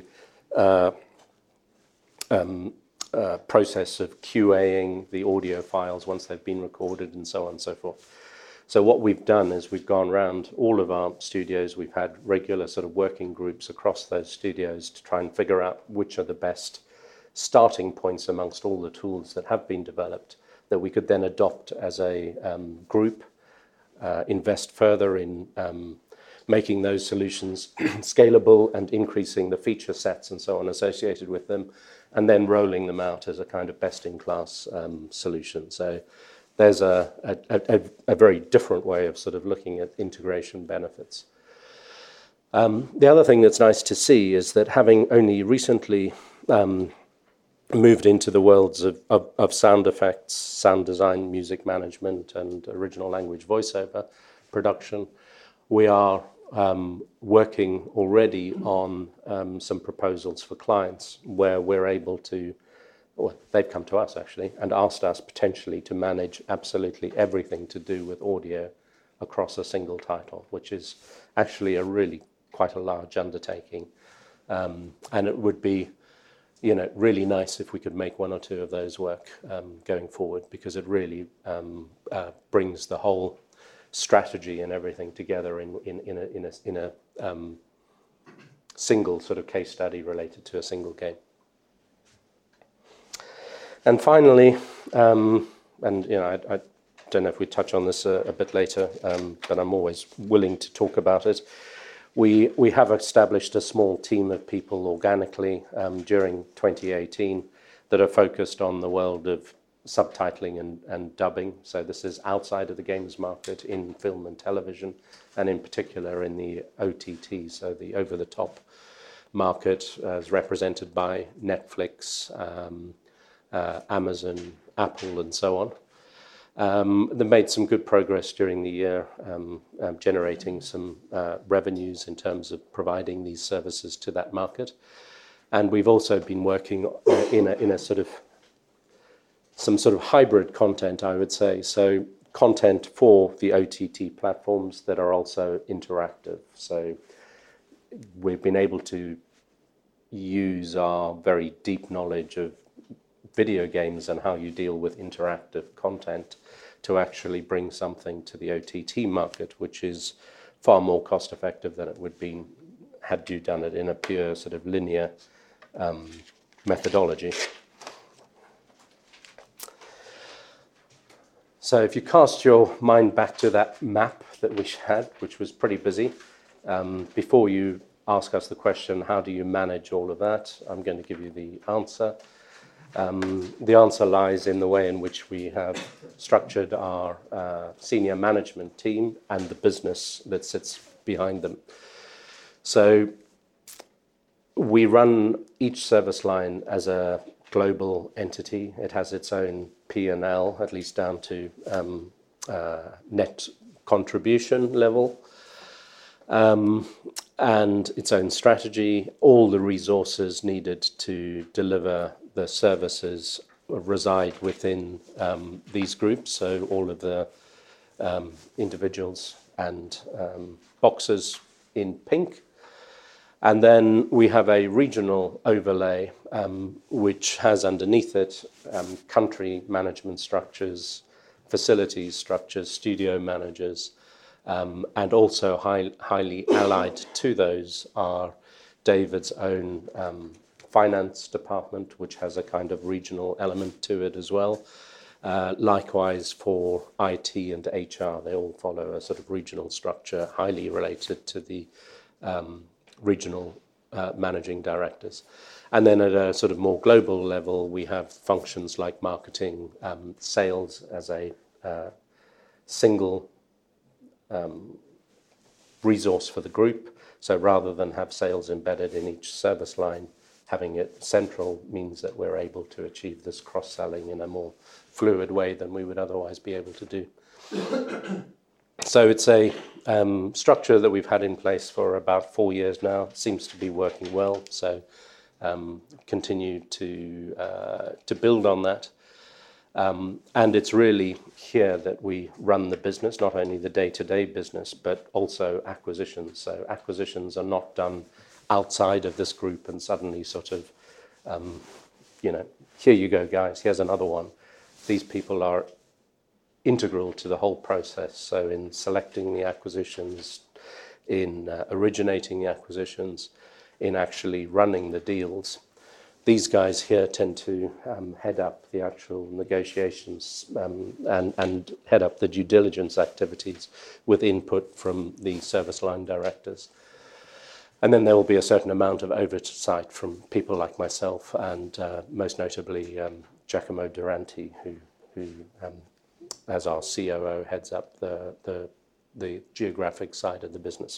process of QAing the audio files once they've been recorded and so on and so forth. So what we've done is we've gone around all of our studios. We've had regular sort of working groups across those studios to try and figure out which are the best starting points amongst all the tools that have been developed that we could then adopt as a group, invest further in making those solutions scalable and increasing the feature sets and so on associated with them, and then rolling them out as a kind of best-in-class solution. So there's a very different way of sort of looking at integration benefits. The other thing that's nice to see is that having only recently moved into the worlds of sound effects, sound design, music management, and original language voiceover production, we are working already on some proposals for clients where we're able to, well, they've come to us actually and asked us potentially to manage absolutely everything to do with audio across a single title, which is actually a really quite a large undertaking. And it would be, really nice if we could make one or two of those work going forward, because it really brings the whole strategy and everything together in a single sort of case study related to a single game. And finally, I don't know if we touch on this a bit later, but I'm always willing to talk about it. We have established a small team of people organically during 2018 that are focused on the world of subtitling and dubbing. So this is outside of the games market in film and television, and in particular in the OTT, so the over-the-top market as represented by Netflix, Amazon, Apple, and so on. They made some good progress during the year, generating some revenues in terms of providing these services to that market. And we've also been working in a sort of some sort of hybrid content, I would say. So content for the OTT platforms that are also interactive. So we've been able to use our very deep knowledge of video games and how you deal with interactive content to actually bring something to the OTT market, which is far more cost effective than it would be had you done it in a pure sort of linear methodology. So if you cast your mind back to that map that we had, which was pretty busy, before you ask us the question, how do you manage all of that? I'm going to give you the answer. The answer lies in the way in which we have structured our senior management team and the business that sits behind them. So we run each service line as a global entity. It has its own P&L, at least down to net contribution level, and its own strategy. All the resources needed to deliver the services reside within these groups, so all of the individuals and boxes in pink. And then we have a regional overlay, which has underneath it country management structures, facilities structures, studio managers, and also highly allied to those are David's own finance department, which has a kind of regional element to it as well. Likewise for IT and HR, they all follow a sort of regional structure, highly related to the regional managing directors. And then at a sort of more global level, we have functions like marketing, sales as a single resource for the group. So rather than have sales embedded in each service line, having it central means that we're able to achieve this cross-selling in a more fluid way than we would otherwise be able to do. So it's a structure that we've had in place for about 4 years now. It seems to be working well. So continue to build on that. And it's really here that we run the business, not only the day-to-day business, but also acquisitions. So acquisitions are not done outside of this group and suddenly sort of, here you go, guys, here's another one. These people are integral to the whole process. So in selecting the acquisitions, in originating the acquisitions, in actually running the deals, these guys here tend to head up the actual negotiations and head up the due diligence activities with input from the service line directors. And then there will be a certain amount of oversight from people like myself and most notably Giacomo Durante, who as our COO, heads up the geographic side of the business.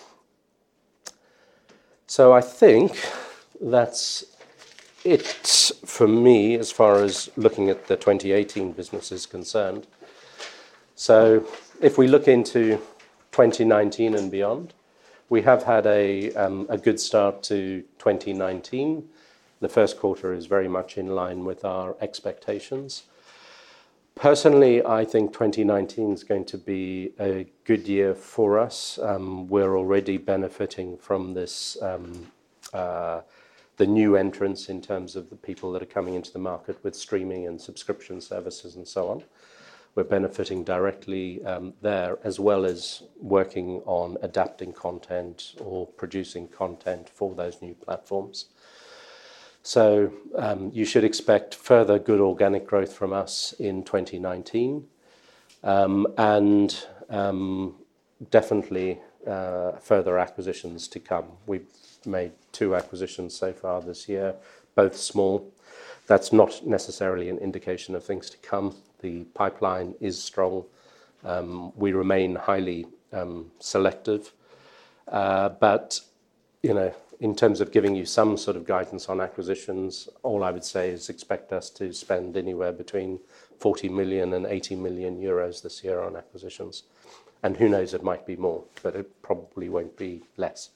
So I think that's it for me as far as looking at the 2018 business is concerned. So if we look into 2019 and beyond, we have had a good start to 2019. The first quarter is very much in line with our expectations. Personally, I think 2019 is going to be a good year for us. We're already benefiting from this, the new entrants in terms of the people that are coming into the market with streaming and subscription services and so on. We're benefiting directly there, as well as working on adapting content or producing content for those new platforms. So you should expect further good organic growth from us in 2019, and definitely further acquisitions to come. We've made 2 acquisitions so far this year, both small. That's not necessarily an indication of things to come. The pipeline is strong. We remain highly selective, but in terms of giving you some sort of guidance on acquisitions, all I would say is expect us to spend anywhere between 40 million and 80 million euros this year on acquisitions. And who knows, it might be more, but it probably won't be less.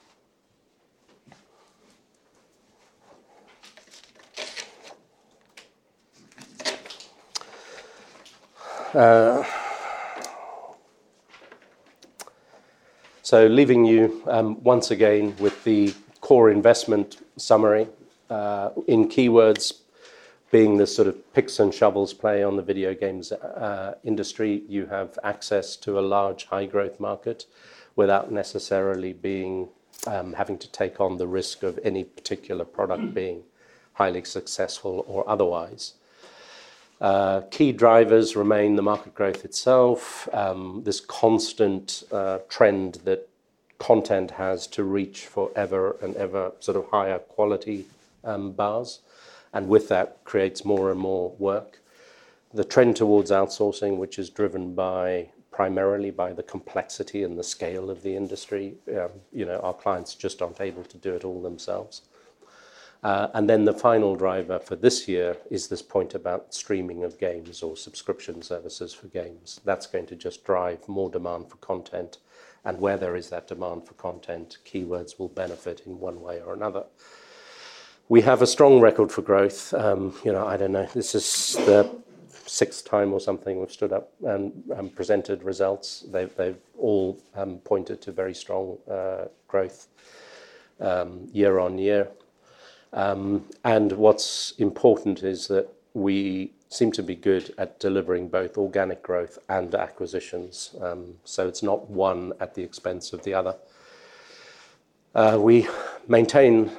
So leaving you once again with the core investment summary, in Keywords being the sort of picks and shovels play on the video games industry, you have access to a large high growth market without necessarily being having to take on the risk of any particular product being highly successful or otherwise. Key drivers remain the market growth itself, this constant trend that content has to reach for ever and ever sort of higher quality bars, and with that creates more and more work. The trend towards outsourcing, which is driven primarily by the complexity and the scale of the industry. Our clients just aren't able to do it all themselves. And then the final driver for this year is this point about streaming of games or subscription services for games. That's going to just drive more demand for content. And where there is that demand for content, Keywords will benefit in one way or another. We have a strong record for growth. I don't know, this is the 6th time or something we've stood up and presented results. They've all pointed to very strong growth year on year. And what's important is that we seem to be good at delivering both organic growth and acquisitions. So it's not one at the expense of the other. We maintain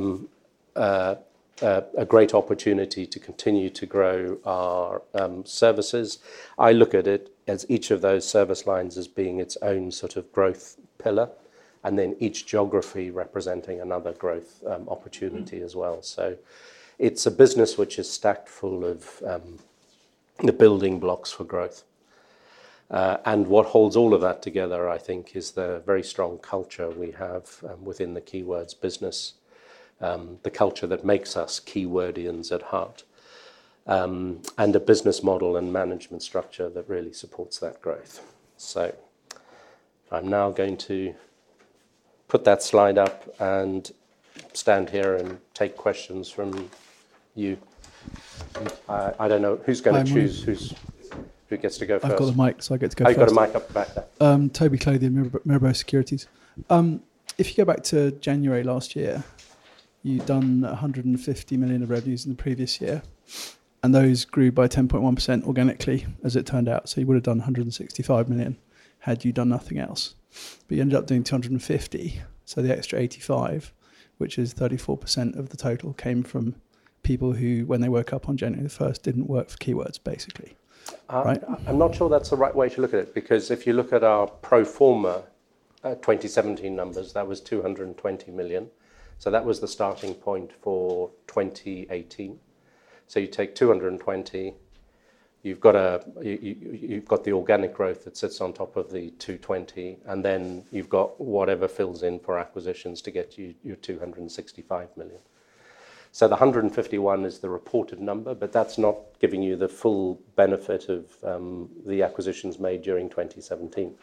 a great opportunity to continue to grow our services. I look at it as each of those service lines as being its own sort of growth pillar, and then each geography representing another growth opportunity as well. So it's a business which is stacked full of the building blocks for growth. And what holds all of that together, I think, is the very strong culture we have within the Keywords business, the culture that makes us Keywordians at heart, and a business model and management structure that really supports that growth. So I'm now going to put that slide up and stand here and take questions from you. I don't know who's going to choose who gets to go first. I've got the mic, so I get to go first. You've got a mic up the back there. Toby Clothier, Mirabo Securities. If you go back to January last year, you'd done 150 million of revenues in the previous year, and those grew by 10.1% organically, as it turned out. So you would have done 165 million had you done nothing else. But you ended up doing 250, so the extra 85, which is 34% of the total, came from people who, when they woke up on January the 1st, didn't work for Keywords, basically. Right? I'm not sure that's the right way to look at it, because if you look at our pro forma 2017 numbers, that was 220 million. So that was the starting point for 2018. So you take 220, you've got the organic growth that sits on top of the 220, and then you've got whatever fills in for acquisitions to get you your 265 million. So the 151 is the reported number, but that's not giving you the full benefit of the acquisitions made during 2017.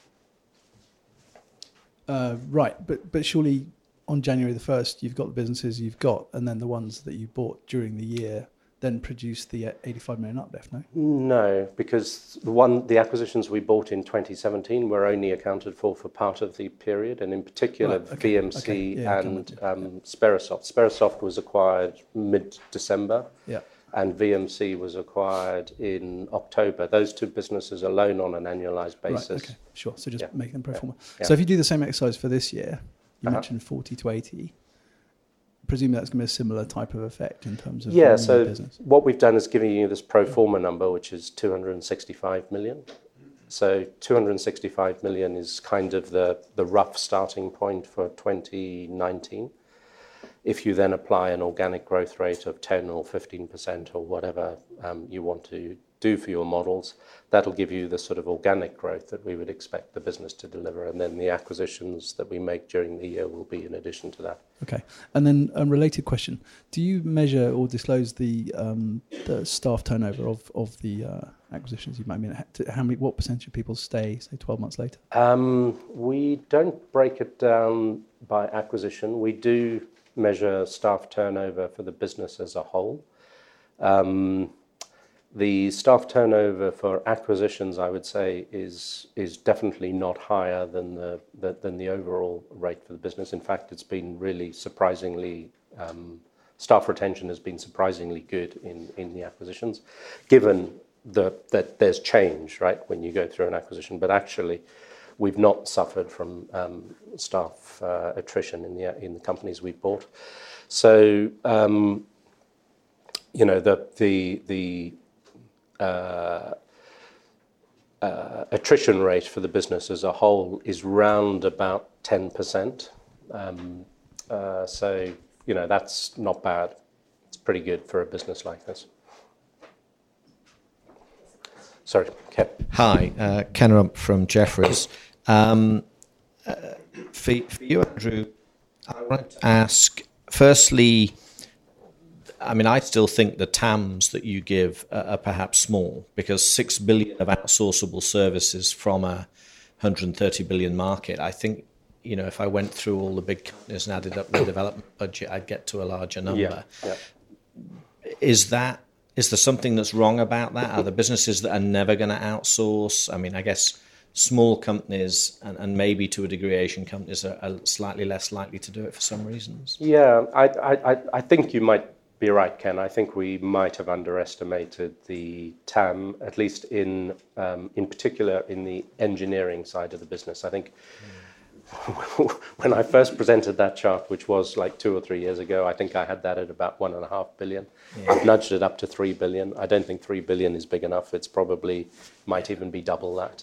Right, but surely on January the 1st, you've got the businesses you've got, and then the ones that you bought during the year then produce the 85 million uplift, no? No, because the acquisitions we bought in 2017 were only accounted for part of the period, and in particular VMC and Sperasoft. Sperasoft was acquired mid-December, and VMC was acquired in October. Those two businesses alone on an annualized basis. Right, okay, sure. So just make them pro forma. So if you do the same exercise for this year, you mentioned 40 to 80. Presume that's going to be a similar type of effect in terms of so business. What we've done is giving you this pro forma number, which is 265 million. So 265 million is kind of the rough starting point for 2019. If you then apply an organic growth rate of 10 or 15% or whatever you want to do for your models, that'll give you the sort of organic growth that we would expect the business to deliver. And then the acquisitions that we make during the year will be in addition to that. Okay. And then a related question. Do you measure or disclose the staff turnover of the acquisitions you've made? I mean, what percentage of people stay, say, 12 months later? We don't break it down by acquisition. We do measure staff turnover for the business as a whole. The staff turnover for acquisitions, I would say, is definitely not higher than the overall rate for the business. In fact, it's been really surprisingly, staff retention has been surprisingly good in the acquisitions, given that there's change, right, when you go through an acquisition. But actually, we've not suffered from staff attrition in the companies we've bought. So, the attrition rate for the business as a whole is round about 10%. So, that's not bad. It's pretty good for a business like this. Sorry, Ken. Hi, Ken Rump from Jefferies. For you, Andrew, I wanted to ask, firstly, I mean, I still think the TAMs that you give are perhaps small, because 6 billion of outsourceable services from a 130 billion market. I think, if I went through all the big companies and added up the development budget, I'd get to a larger number. Yeah. Is there something that's wrong about that? Are there businesses that are never going to outsource? I mean, I guess small companies and maybe to a degree Asian companies are slightly less likely to do it for some reasons. Yeah, I think you might be right, Ken. I think we might have underestimated the TAM, at least in particular in the engineering side of the business. I think when I first presented that chart, which was like 2 or 3 years ago, I think I had that at about 1.5 billion. Yeah. I've nudged it up to 3 billion. I don't think 3 billion is big enough. It's probably might even be double that.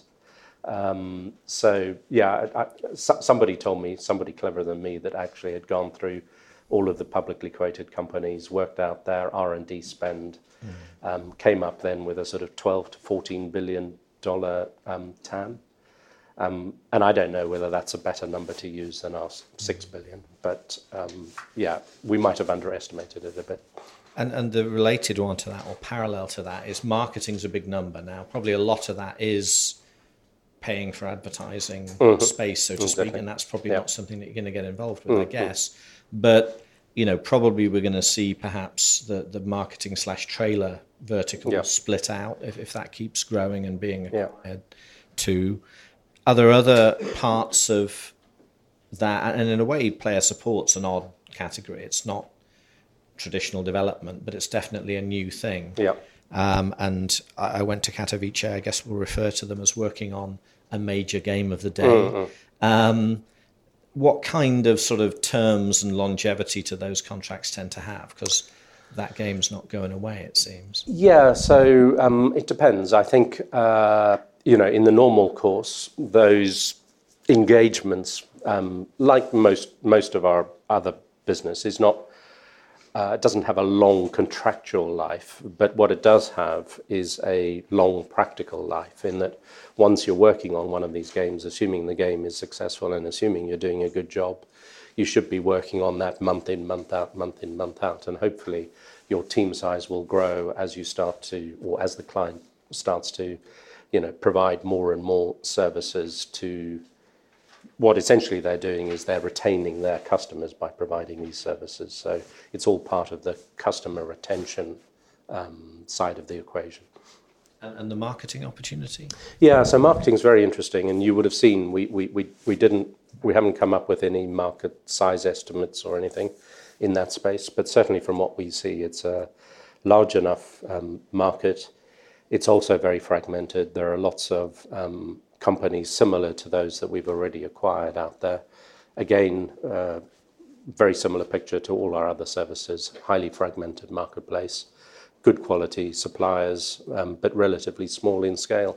Somebody told me, somebody cleverer than me, that actually had gone through all of the publicly quoted companies, worked out their R&D spend, came up then with a sort of $12 to $14 billion TAM. And I don't know whether that's a better number to use than our 6 billion, but we might have underestimated it a bit. And the related one to that, or parallel to that, is marketing's a big number now. Probably a lot of that is paying for advertising space, so to speak, and that's probably not something that you're going to get involved with, I guess. But, probably we're going to see perhaps the marketing / trailer vertical split out if that keeps growing and being acquired too. Are there other parts of that? And in a way, player support's an odd category. It's not traditional development, but it's definitely a new thing. Yeah. And I went to Katowice. I guess we'll refer to them as working on a major game of the day. What kind of sort of terms and longevity do those contracts tend to have? Because that game's not going away, it seems. Yeah, so it depends. I think, in the normal course, those engagements, like most of our other business, is not. It doesn't have a long contractual life, but what it does have is a long practical life, in that once you're working on one of these games, assuming the game is successful and assuming you're doing a good job, you should be working on that month in, month out, and hopefully your team size will grow as you start to, or as the client starts to, provide more and more services to. What essentially they're doing is they're retaining their customers by providing these services. So it's all part of the customer retention side of the equation. And the marketing opportunity? Yeah, so marketing is very interesting, and you would have seen we haven't come up with any market size estimates or anything in that space, but certainly from what we see, it's a large enough market. It's also very fragmented. There are lots of companies similar to those that we've already acquired out there. Again, very similar picture to all our other services, highly fragmented marketplace, good quality suppliers, but relatively small in scale.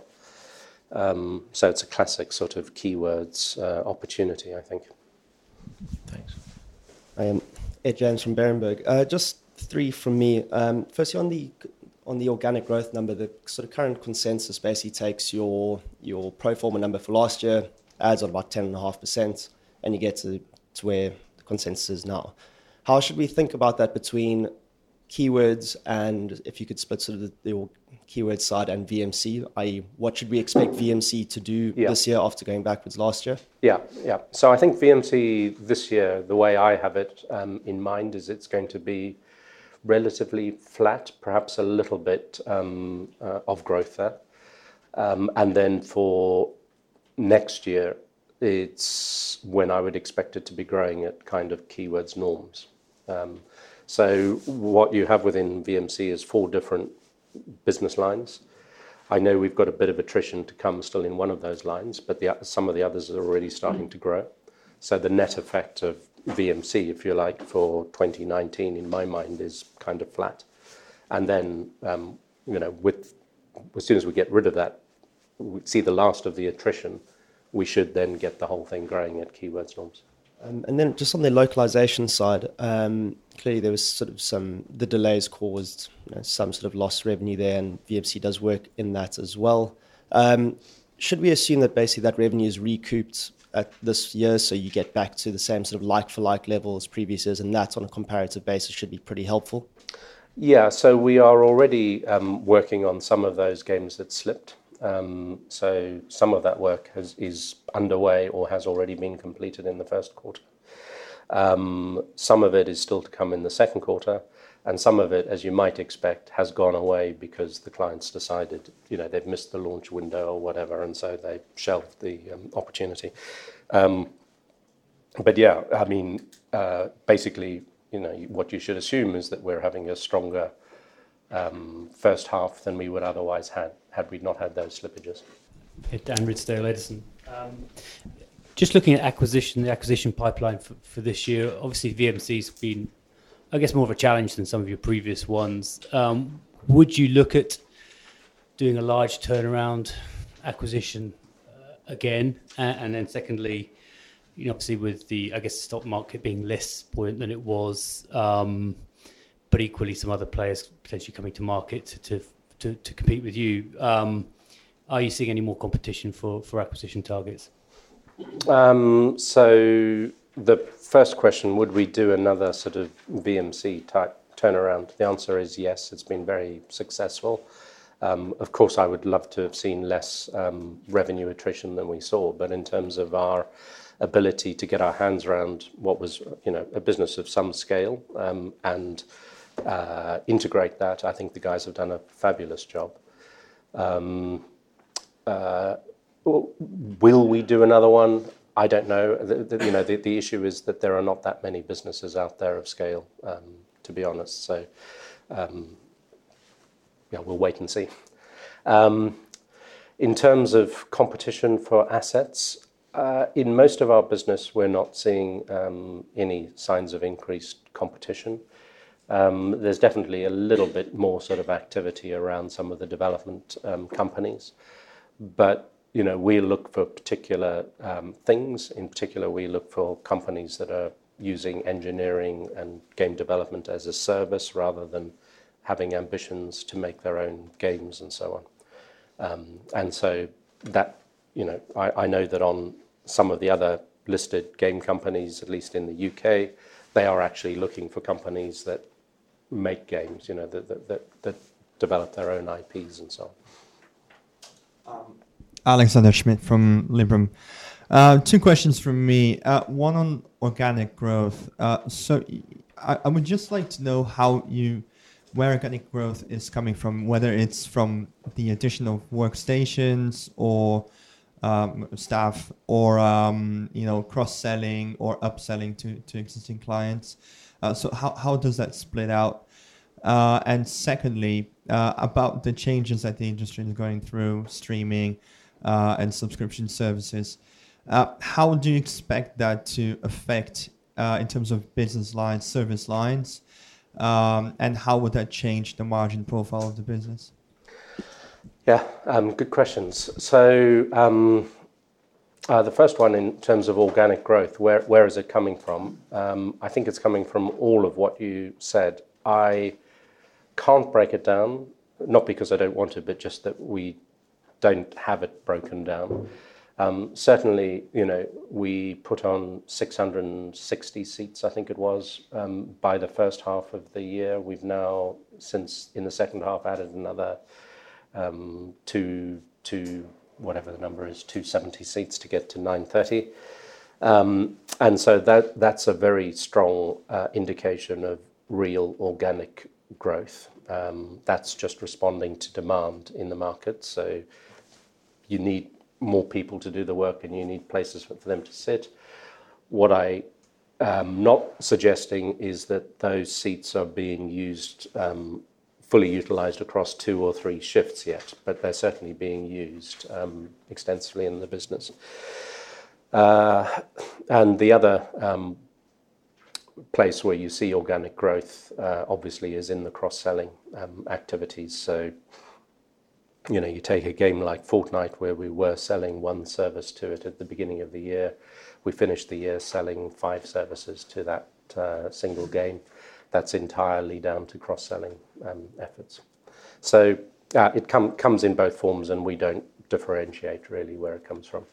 So it's a classic sort of keywords opportunity, I think. Thanks. I am Ed James from Berenberg. Just 3 from me. Firstly, on the organic growth number, the sort of current consensus basically takes your pro forma number for last year, adds on about 10.5%, and you get to where the consensus is now. How should we think about that between Keywords and if you could split sort of the Keywords side and VMC, i.e. what should we expect VMC to do this year after going backwards last year? Yeah. So I think VMC this year, the way I have it in mind is it's going to be relatively flat, perhaps a little bit of growth there. And then for next year, it's when I would expect it to be growing at kind of Keywords norms. So what you have within VMC is 4 different business lines. I know we've got a bit of attrition to come still in one of those lines, but some of the others are already starting to grow. So the net effect of VMC, if you like, for 2019, in my mind, is kind of flat. And then, as soon as we get rid of that, we see the last of the attrition, we should then get the whole thing growing at Keywords norms. And then just on the localization side, clearly there was sort of the delays caused some sort of lost revenue there, and VMC does work in that as well. Should we assume that basically that revenue is recouped at this year, so you get back to the same sort of like-for-like level as previous years, and that on a comparative basis should be pretty helpful? Yeah, so we are already working on some of those games that slipped. So some of that work is underway or has already been completed in the first quarter. Some of it is still to come in the second quarter, and some of it, as you might expect, has gone away because the clients decided, they've missed the launch window or whatever, and so they shelved the opportunity. But yeah, I mean, basically, what you should assume is that we're having a stronger first half than we would otherwise had we not had those slippages. Dan Ridsdale, Edison. Just looking at the acquisition pipeline for this year, obviously VMC's been, I guess, more of a challenge than some of your previous ones. Would you look at doing a large turnaround acquisition again? And then secondly, obviously with the stock market being less buoyant than it was, but equally some other players potentially coming to market to compete with you. Are you seeing any more competition for acquisition targets? So the first question, would we do another sort of VMC type turnaround? The answer is yes, it's been very successful. Of course, I would love to have seen less revenue attrition than we saw, but in terms of our ability to get our hands around what was, a business of some scale and integrate that, I think the guys have done a fabulous job. Will we do another one? I don't know. The issue is that there are not that many businesses out there of scale, to be honest. So, we'll wait and see. In terms of competition for assets, in most of our business, we're not seeing any signs of increased competition. There's definitely a little bit more sort of activity around some of the development companies, but we look for particular things. In particular, we look for companies that are using engineering and game development as a service rather than having ambitions to make their own games and so on. And so that, I know that on some of the other listed game companies, at least in the UK, they are actually looking for companies that make games, that develop their own IPs and so on. Alexander Schmidt from Liberum. 2 questions from me. One on organic growth. So I would just like to know where organic growth is coming from, whether it's from the addition of workstations or staff or cross-selling or upselling to existing clients. So how does that split out? And secondly, about the changes that the industry is going through, streaming and subscription services, how do you expect that to affect in terms of business lines, service lines, and how would that change the margin profile of the business? Yeah, good questions. So the first one, in terms of organic growth, where is it coming from? I think it's coming from all of what you said. I can't break it down not because I don't want to, but just that we don't have it broken down. Certainly, we put on 660 seats, I think it was, by the first half of the year. We've now, since in the second half, added another whatever the number is, 270 seats to get to 930. And so that's a very strong indication of real organic growth. That's just responding to demand in the market. So you need more people to do the work and you need places for them to sit. What I am not suggesting is that those seats are being used, fully utilized across 2 or 3 shifts yet, but they're certainly being used extensively in the business. And the other place where you see organic growth, obviously, is in the cross-selling activities. So, you take a game like Fortnite, where we were selling 1 service to it at the beginning of the year. We finished the year selling 5 services to that single game. That's entirely down to cross-selling efforts. So it comes in both forms, and we don't differentiate really where it comes from.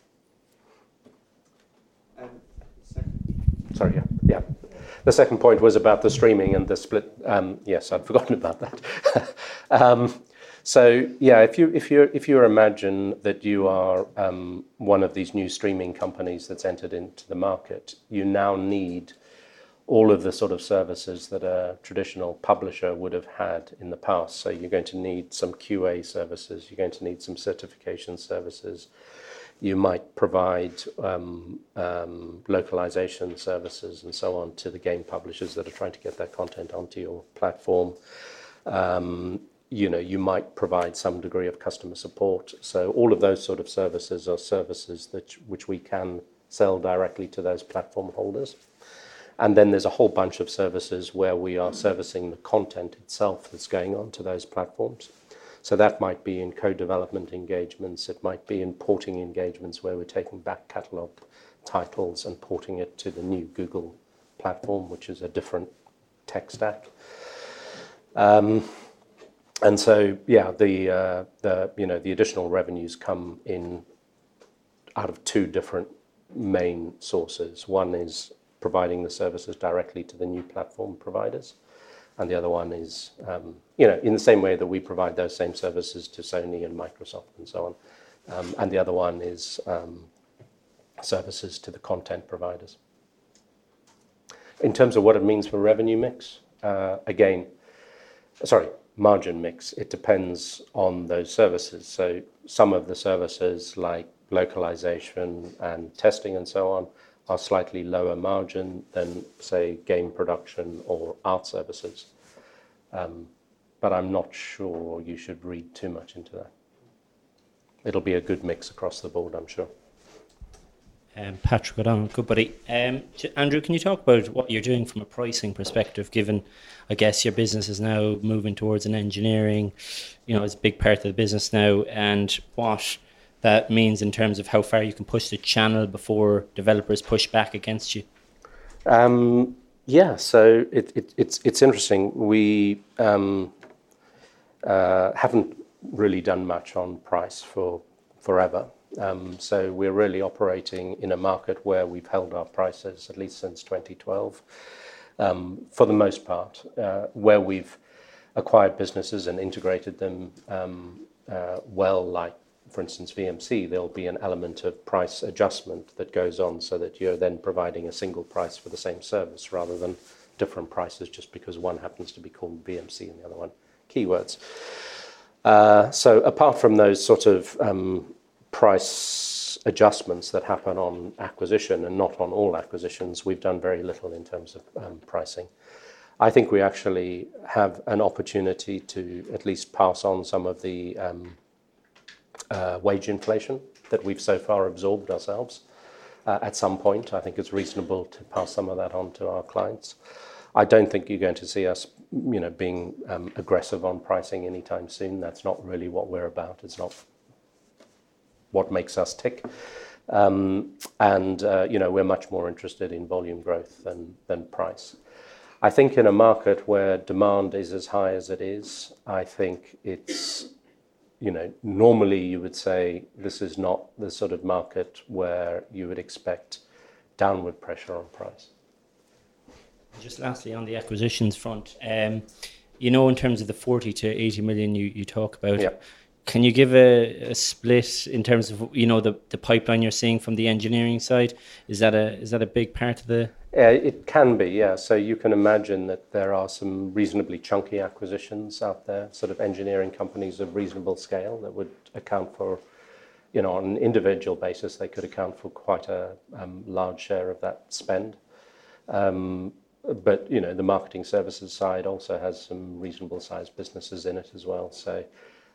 Sorry, yeah. The second point was about the streaming and the split. Yes, I'd forgotten about that. So yeah, if you imagine that you are one of these new streaming companies that's entered into the market, you now need all of the sort of services that a traditional publisher would have had in the past. So you're going to need some QA services, you're going to need some certification services, you might provide localization services and so on to the game publishers that are trying to get their content onto your platform. You might provide some degree of customer support. So all of those sort of services are services which we can sell directly to those platform holders. And then there's a whole bunch of services where we are servicing the content itself that's going on to those platforms. So that might be in co-development engagements, it might be in porting engagements where we're taking back catalog titles and porting it to the new Google platform, which is a different tech stack. And so, yeah, the additional revenues come in out of 2 different main sources. One is providing the services directly to the new platform providers, and the other one is, in the same way that we provide those same services to Sony and Microsoft and so on. And the other one is services to the content providers. In terms of what it means for revenue mix, margin mix, it depends on those services. So some of the services like localization and testing and so on are slightly lower margin than, say, game production or art services. But I'm not sure you should read too much into that. It'll be a good mix across the board, I'm sure. Patrick O'Donnell, good buddy. Andrew, can you talk about what you're doing from a pricing perspective, given, I guess, your business is now moving towards an engineering, it's a big part of the business now, and what that means in terms of how far you can push the channel before developers push back against you? So it's interesting. We haven't really done much on price for forever. So we're really operating in a market where we've held our prices, at least since 2012, for the most part. Where we've acquired businesses and integrated them like, for instance, VMC, there'll be an element of price adjustment that goes on so that you're then providing a single price for the same service rather than different prices just because one happens to be called VMC and the other one Keywords. So apart from those sort of price adjustments that happen on acquisition and not on all acquisitions, we've done very little in terms of pricing. I think we actually have an opportunity to at least pass on some of the wage inflation that we've so far absorbed ourselves. At some point, I think it's reasonable to pass some of that on to our clients. I don't think you're going to see us, being aggressive on pricing anytime soon. That's not really what we're about. It's not what makes us tick. We're much more interested in volume growth than price. I think in a market where demand is as high as it is, I think it's, normally you would say this is not the sort of market where you would expect downward pressure on price. Just lastly, on the acquisitions front, in terms of the 40 to 80 million you talk about, yeah. Can you give a split in terms of the pipeline you're seeing from the engineering side? Is that a big part of the? It can be, yeah. So you can imagine that there are some reasonably chunky acquisitions out there, sort of engineering companies of reasonable scale that would account for, on an individual basis, they could account for quite a large share of that spend. But the marketing services side also has some reasonable sized businesses in it as well. So.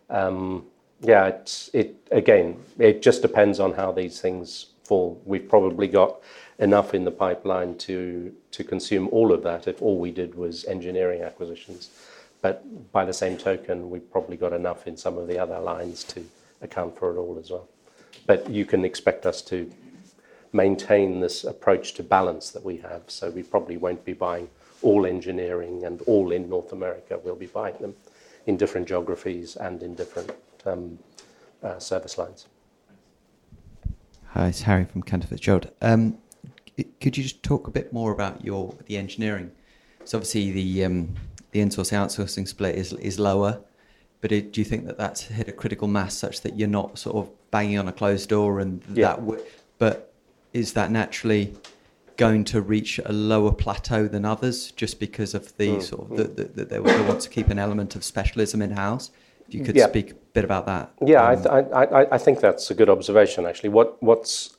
It just depends on how these things fall. We've probably got enough in the pipeline to consume all of that if all we did was engineering acquisitions. But by the same token, we've probably got enough in some of the other lines to account for it all as well. But you can expect us to maintain this approach to balance that we have. So we probably won't be buying all engineering and all in North America. We'll be buying them in different geographies and in different service lines. Hi, it's Harry from Cantor Fitzgerald. Could you just talk a bit more about the engineering? So obviously the insourcing outsourcing split is lower, but do you think that's hit a critical mass such that you're not sort of banging on a closed door but is that naturally going to reach a lower plateau than others just because of the sort of they want to keep an element of specialism in-house? If you could speak a bit about that. Yeah, I think that's a good observation, actually. What's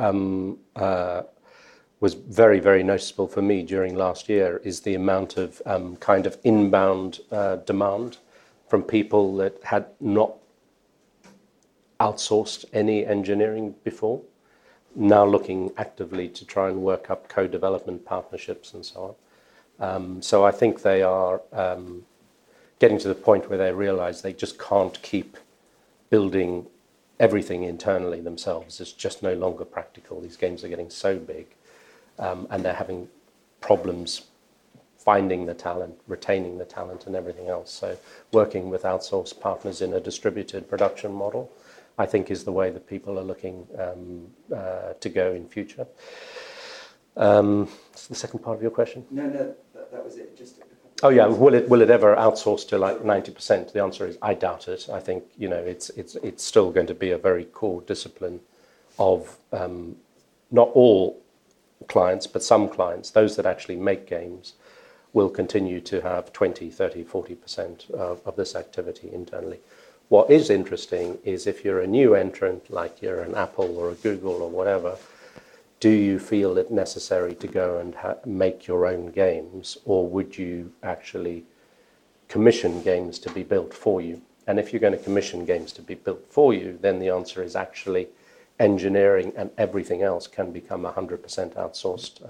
was very, very noticeable for me during last year is the amount of kind of inbound demand from people that had not outsourced any engineering before, now looking actively to try and work up co-development partnerships and so on. So I think they are getting to the point where they realize they just can't keep building everything internally themselves. It's just no longer practical. These games are getting so big, and they're having problems finding the talent, retaining the talent and everything else. So working with outsourced partners in a distributed production model, I think, is the way that people are looking to go in future. What's the second part of your question? No, that was it. Just. Oh yeah, will it ever outsource to like 90%? The answer is I doubt it. I think it's still going to be a very core discipline of not all clients, but some clients, those that actually make games, will continue to have 20, 30, 40% of this activity internally. What is interesting is if you're a new entrant, like you're an Apple or a Google or whatever, do you feel it necessary to go and make your own games, or would you actually commission games to be built for you? And if you're going to commission games to be built for you, then the answer is actually engineering and everything else can become 100% outsourced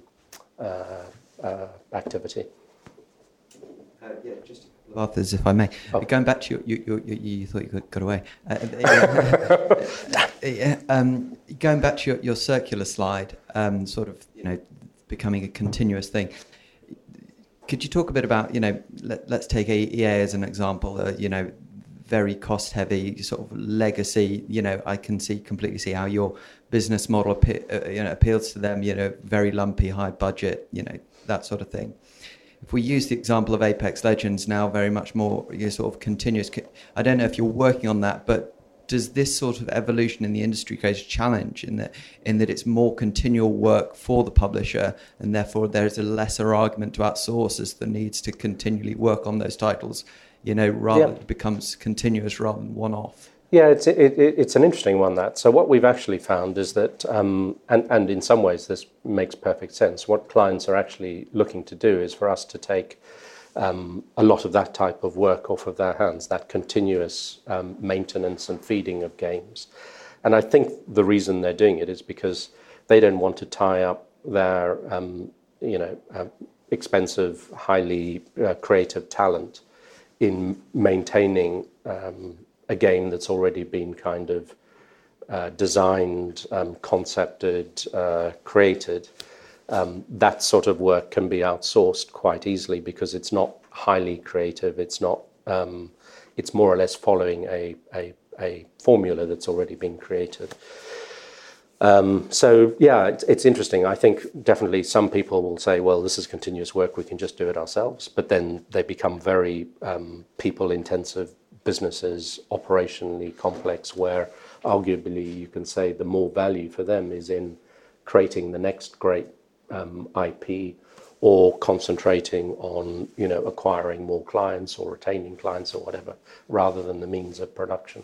activity. Just a couple of others, if I may. Going back to you thought you got away. Going back to your circular slide, sort of, becoming a continuous thing. Could you talk a bit about, let's take EA as an example, very cost heavy, sort of legacy, I can completely see how your business model appeals to them, very lumpy, high budget, that sort of thing. If we use the example of Apex Legends now, very much more sort of continuous, I don't know if you're working on that, but does this sort of evolution in the industry create a challenge in that it's more continual work for the publisher, and therefore there's a lesser argument to outsource as the needs to continually work on those titles, it becomes continuous rather than one-off? Yeah, it's an interesting one, that. So what we've actually found is that, and in some ways this makes perfect sense, what clients are actually looking to do is for us to take a lot of that type of work off of their hands, that continuous maintenance and feeding of games. And I think the reason they're doing it is because they don't want to tie up their, expensive, highly creative talent in maintaining a game that's already been kind of designed, concepted, created. that sort of work can be outsourced quite easily because it's not highly creative. It's not. It's more or less following a formula that's already been created. So yeah, it's interesting. I think definitely some people will say, well, this is continuous work, we can just do it ourselves. But then they become very people-intensive businesses, operationally complex, where arguably you can say the more value for them is in creating the next great IP, or concentrating on, acquiring more clients or retaining clients or whatever, rather than the means of production.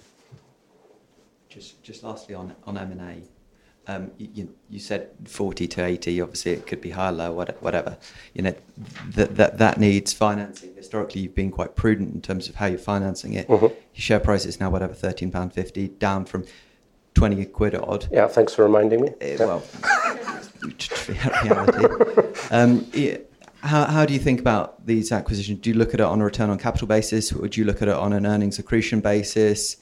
Just lastly on M&A. You said 40 to 80. Obviously, it could be higher, low, whatever. That needs financing. Historically, you've been quite prudent in terms of how you're financing it. Mm-hmm. Your share price is now whatever, £13.50, down from 20 quid odd. Yeah, thanks for reminding me. Well, reality. How do you think about these acquisitions? Do you look at it on a return on capital basis, or do you look at it on an earnings accretion basis?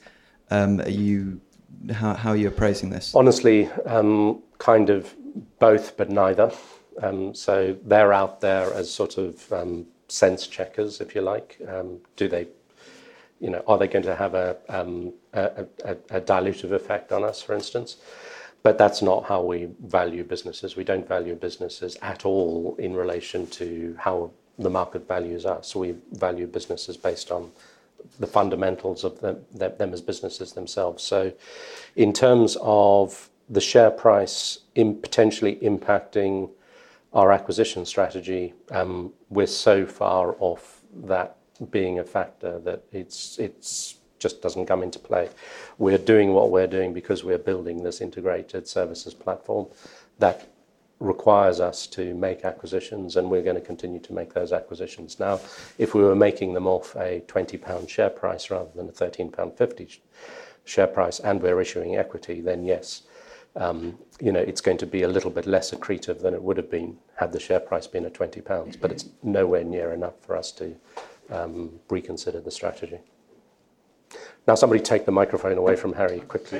How are you appraising this? Honestly, kind of both, but neither. So they're out there as sort of sense checkers, if you like. Do they, are they going to have a dilutive effect on us, for instance? But that's not how we value businesses. We don't value businesses at all in relation to how the market values us. We value businesses based on the fundamentals of them as businesses themselves. So in terms of the share price potentially impacting our acquisition strategy, we're so far off that being a factor that it's just doesn't come into play. We're doing what we're doing because we're building this integrated services platform that requires us to make acquisitions, and we're going to continue to make those acquisitions. Now, if we were making them off a £20 share price rather than a £13.50 share price, and we're issuing equity, then yes, it's going to be a little bit less accretive than it would have been had the share price been at £20, but it's nowhere near enough for us to reconsider the strategy. Now, somebody take the microphone away from Harry quickly.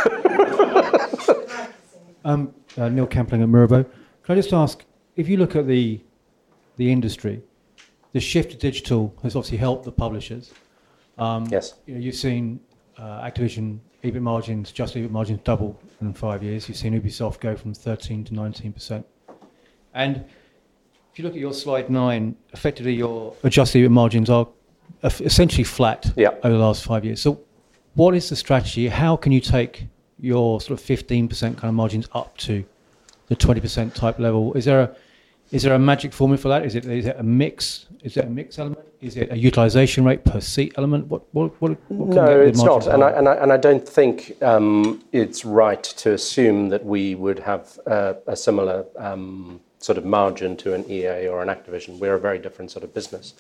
Neil Campling at Mirabaud. Can I just ask, if you look at the industry, the shift to digital has obviously helped the publishers. Yes. You've seen Activision EBIT margins, just EBIT margins double in 5 years. You've seen Ubisoft go from 13 to 19%. And if you look at your slide 9, effectively your adjusted EBIT margins are essentially flat over the last 5 years. So what is the strategy? How can you take your sort of 15% kind of margins up to the 20% type level? Is there a magic formula for that? Is it a mix? Is it a mix element? Is it a utilization rate per seat element? What no, it's not. And I don't think it's right to assume that we would have a similar sort of margin to an EA or an Activision. We're a very different sort of business.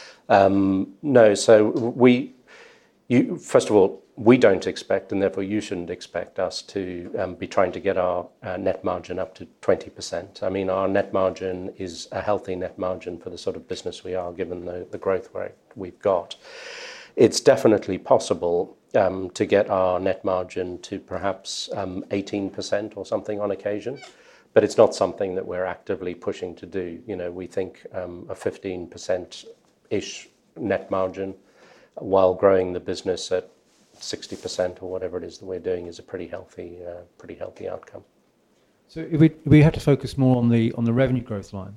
No, so first of all, we don't expect, and therefore you shouldn't expect us to be trying to get our net margin up to 20%. I mean, our net margin is a healthy net margin for the sort of business we are, given the growth rate we've got. It's definitely possible to get our net margin to perhaps 18% or something on occasion, but it's not something that we're actively pushing to do. We think a 15%-ish net margin while growing the business at 60% or whatever it is that we're doing is a pretty healthy outcome. So if we have to focus more on the revenue growth line,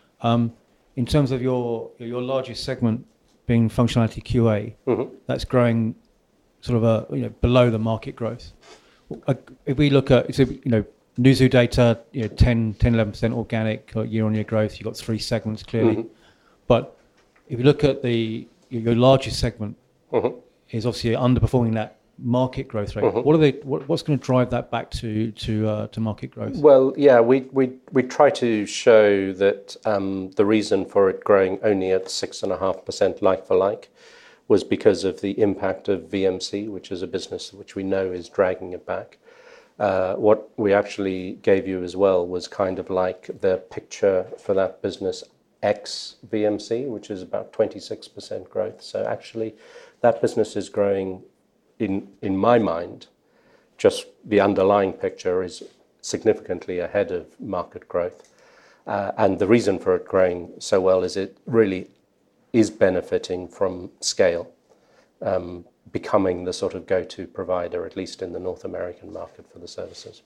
in terms of your largest segment being functionality QA, that's growing sort of below the market growth. If we look at Newzoo data, 10-11% organic year-on-year growth, you've got 3 segments clearly, but if you look at your largest segment, is obviously underperforming that market growth rate. What's going to drive that back to market growth? Well, yeah, we try to show that the reason for it growing only at 6.5% like for like was because of the impact of VMC, which is a business which we know is dragging it back. What we actually gave you as well was kind of like the picture for that business ex VMC, which is about 26% growth. So actually, that business is growing, in my mind, just the underlying picture is significantly ahead of market growth. And the reason for it growing so well is it really is benefiting from scale, becoming the sort of go-to provider, at least in the North American market, for the services.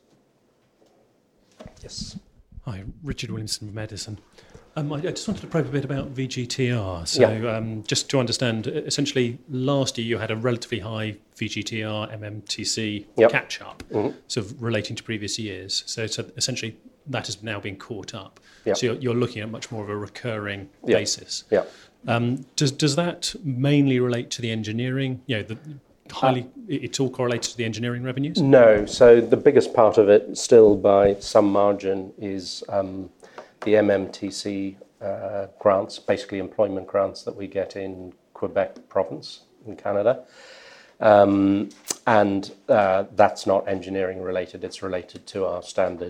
Yes. Hi, Richard Williamson from Edison. I just wanted to probe a bit about VGTR. So just to understand, essentially last year you had a relatively high VGTR MMTC catch-up, sort of relating to previous years. So essentially that has now been caught up. Yep. So you're looking at much more of a recurring basis. Yeah. Does that mainly relate to the engineering? It's all correlated to the engineering revenues? No. So the biggest part of it, still by some margin, is the MMTC grants, basically employment grants that we get in Quebec province in Canada. And that's not engineering related. It's related to our standard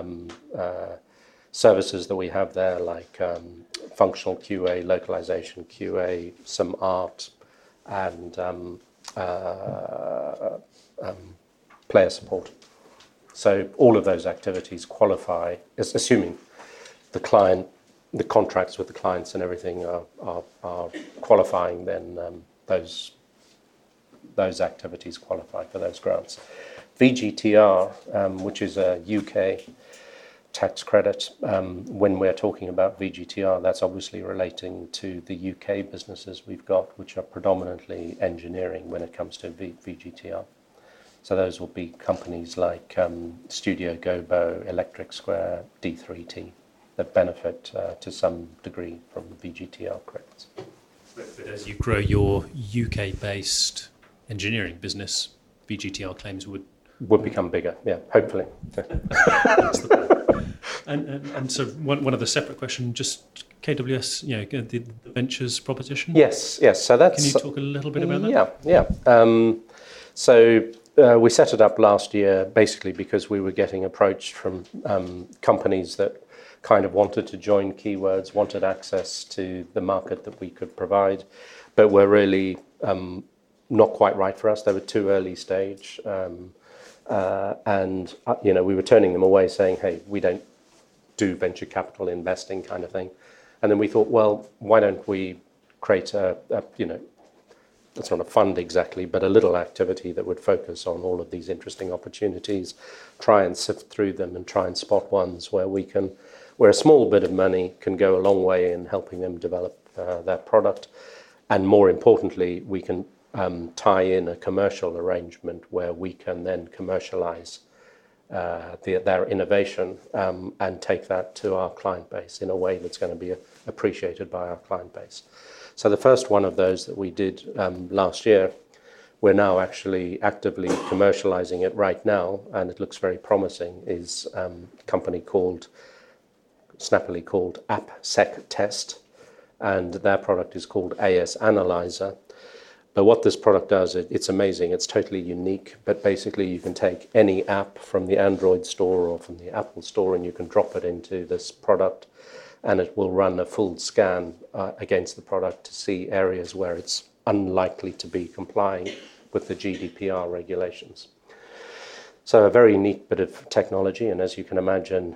services that we have there, like functional QA, localization QA, some art, and player support. So all of those activities qualify, assuming the contracts with the clients and everything are qualifying, then those activities qualify for those grants. VGTR, which is a UK tax credit, when we're talking about VGTR, that's obviously relating to the UK businesses we've got, which are predominantly engineering when it comes to VGTR. So those will be companies like Studio Gobo, Electric Square, D3T, that benefit to some degree from VGTR credits. But as you grow your UK-based engineering business, VGTR claims would become bigger, hopefully. And so one other separate question, just KWS, the ventures proposition? Yes. So that's... Can you talk a little bit about that? Yeah. So we set it up last year basically because we were getting approached from companies that kind of wanted to join Keywords, wanted access to the market that we could provide, but were really not quite right for us. They were too early stage. And we were turning them away saying, hey, we don't do venture capital investing kind of thing. And then we thought, well, why don't we create it's not a fund exactly, but a little activity that would focus on all of these interesting opportunities, try and sift through them and try and spot ones where a small bit of money can go a long way in helping them develop their product. And more importantly, we can tie in a commercial arrangement where we can then commercialize their innovation and take that to our client base in a way that's going to be appreciated by our client base. So the first one of those that we did last year, we're now actually actively commercializing it right now, and it looks very promising, is a company snappily called AppSec Test, and their product is called AS Analyzer. But what this product does, it's amazing. It's totally unique. But basically, you can take any app from the Android store or from the Apple store, and you can drop it into this product, and it will run a full scan against the product to see areas where it's unlikely to be complying with the GDPR regulations. So a very neat bit of technology. And as you can imagine,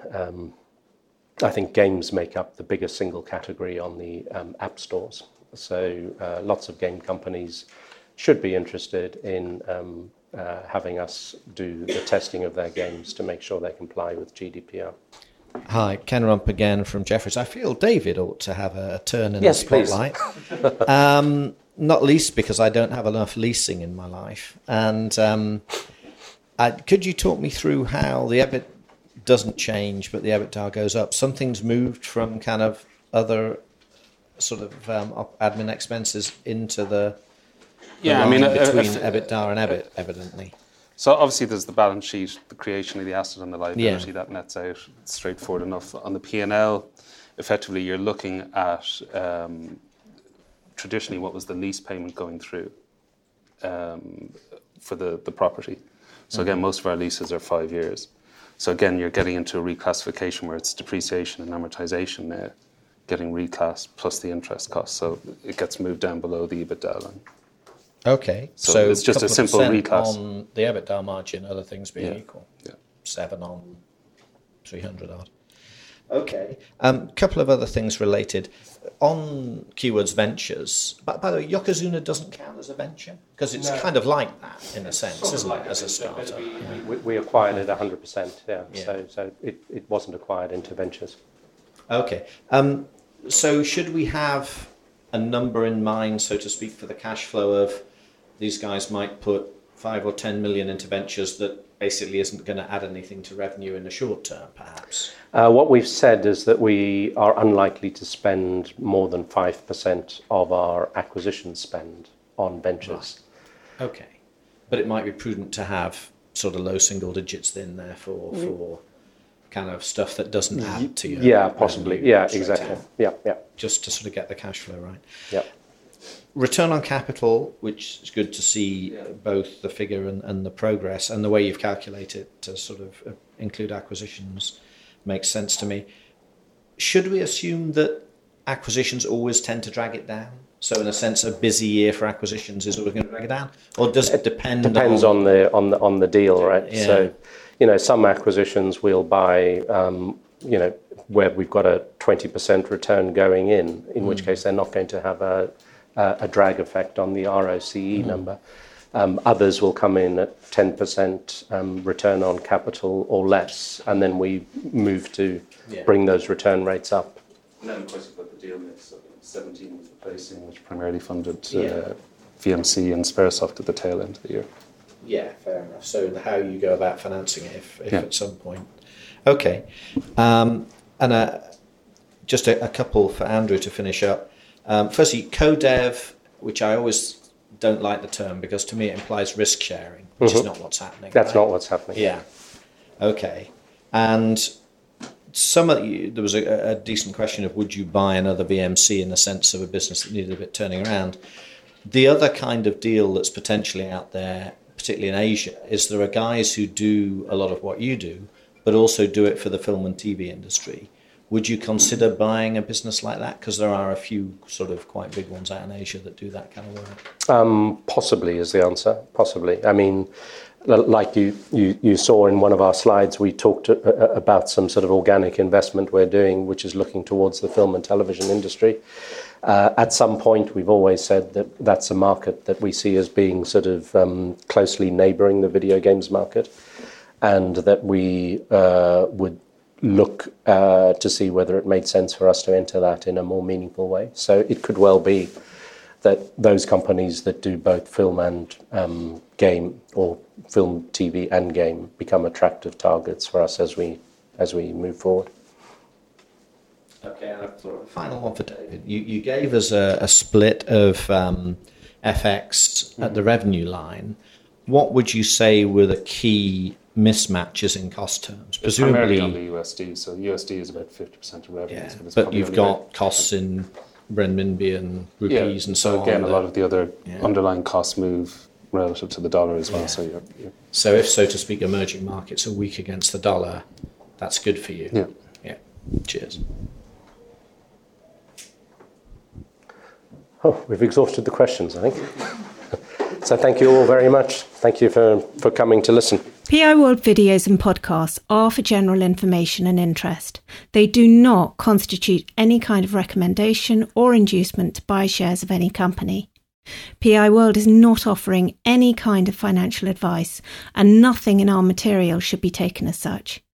I think games make up the biggest single category on the app stores. So lots of game companies should be interested in having us do the testing of their games to make sure they comply with GDPR. Hi, Ken Rump again from Jefferies. I feel David ought to have a turn in the spotlight. Not least because I don't have enough leasing in my life. And could you talk me through how the EBIT doesn't change, but the EBITDA goes up? Something's moved from kind of other sort of admin expenses into the line between EBITDA and EBIT, evidently. So obviously there's the balance sheet, the creation of the asset and the liability that nets out. It's straightforward enough. On the P&L, effectively you're looking at traditionally what was the lease payment going through for the property. So again, most of our leases are 5 years. So again, you're getting into a reclassification where it's depreciation and amortization there, getting reclassed plus the interest cost. So it gets moved down below the EBITDA line. Okay, so it's just a simple reclass on the EBITDA margin, other things being equal. Yeah, 7 on 300 odd. Okay. Couple of other things related. On Keywords Ventures, by the way, Yokozuna doesn't count as a venture? Because it's kind of like that, in a sense, isn't it, as a startup? We acquired it 100%, yeah. So it wasn't acquired into ventures. Okay. So should we have a number in mind, so to speak, for the cash flow of these guys might put 5 or 10 million into ventures that basically isn't going to add anything to revenue in the short term, perhaps? What we've said is that we are unlikely to spend more than 5% of our acquisition spend on ventures. Right. Okay. But it might be prudent to have sort of low single digits in there for kind of stuff that doesn't add to your... Yeah, possibly. Yeah, exactly. Yeah. Just to sort of get the cash flow right. Yeah. Return on capital, which is good to see both the figure and the progress, and the way you've calculated to sort of include acquisitions makes sense to me. Should we assume that acquisitions always tend to drag it down? So in a sense, a busy year for acquisitions is always going to drag it down? Or does it depend? Depends on the deal, right? Yeah. So, some acquisitions we'll buy, where we've got a 20% return going in which case they're not going to have a drag effect on the ROCE number. Others will come in at 10% return on capital or less, and then we move to bring those return rates up. And then, of course, you've got the deal mix. So 17 was the placing, which primarily funded VMC and Sperasoft at the tail end of the year. Yeah, fair enough. So how you go about financing it, if at some point. Okay. And just a couple for Andrew to finish up. Firstly, co-dev, which I always don't like the term because to me it implies risk sharing, which is not what's happening. That's not what's happening. Yeah. Okay. And there was a decent question of would you buy another VMC in the sense of a business that needed a bit turning around. The other kind of deal that's potentially out there, particularly in Asia, is there are guys who do a lot of what you do, but also do it for the film and TV industry. Would you consider buying a business like that? Because there are a few sort of quite big ones out in Asia that do that kind of work. Possibly is the answer. Possibly. I mean, like you saw in one of our slides, we talked about some sort of organic investment we're doing, which is looking towards the film and television industry. At some point, we've always said that that's a market that we see as being sort of closely neighbouring the video games market, and that we would look to see whether it made sense for us to enter that in a more meaningful way. So it could well be that those companies that do both film and game, or film, TV and game, become attractive targets for us as we move forward. Okay, and a final one for David. You gave us a split of FX at the revenue line. What would you say were the key mismatches in cost terms? Presumably on the USD. So USD is about 50% of revenues. Yeah, but you've got costs in renminbi and rupees and so on. So again, a lot of the other underlying costs move relative to the dollar as well. Yeah. So so if, so to speak, emerging markets are weak against the dollar, that's good for you. Yeah. Cheers. Oh, we've exhausted the questions, I think. So thank you all very much. Thank you for coming to listen. PI World videos and podcasts are for general information and interest. They do not constitute any kind of recommendation or inducement to buy shares of any company. PI World is not offering any kind of financial advice, and nothing in our material should be taken as such.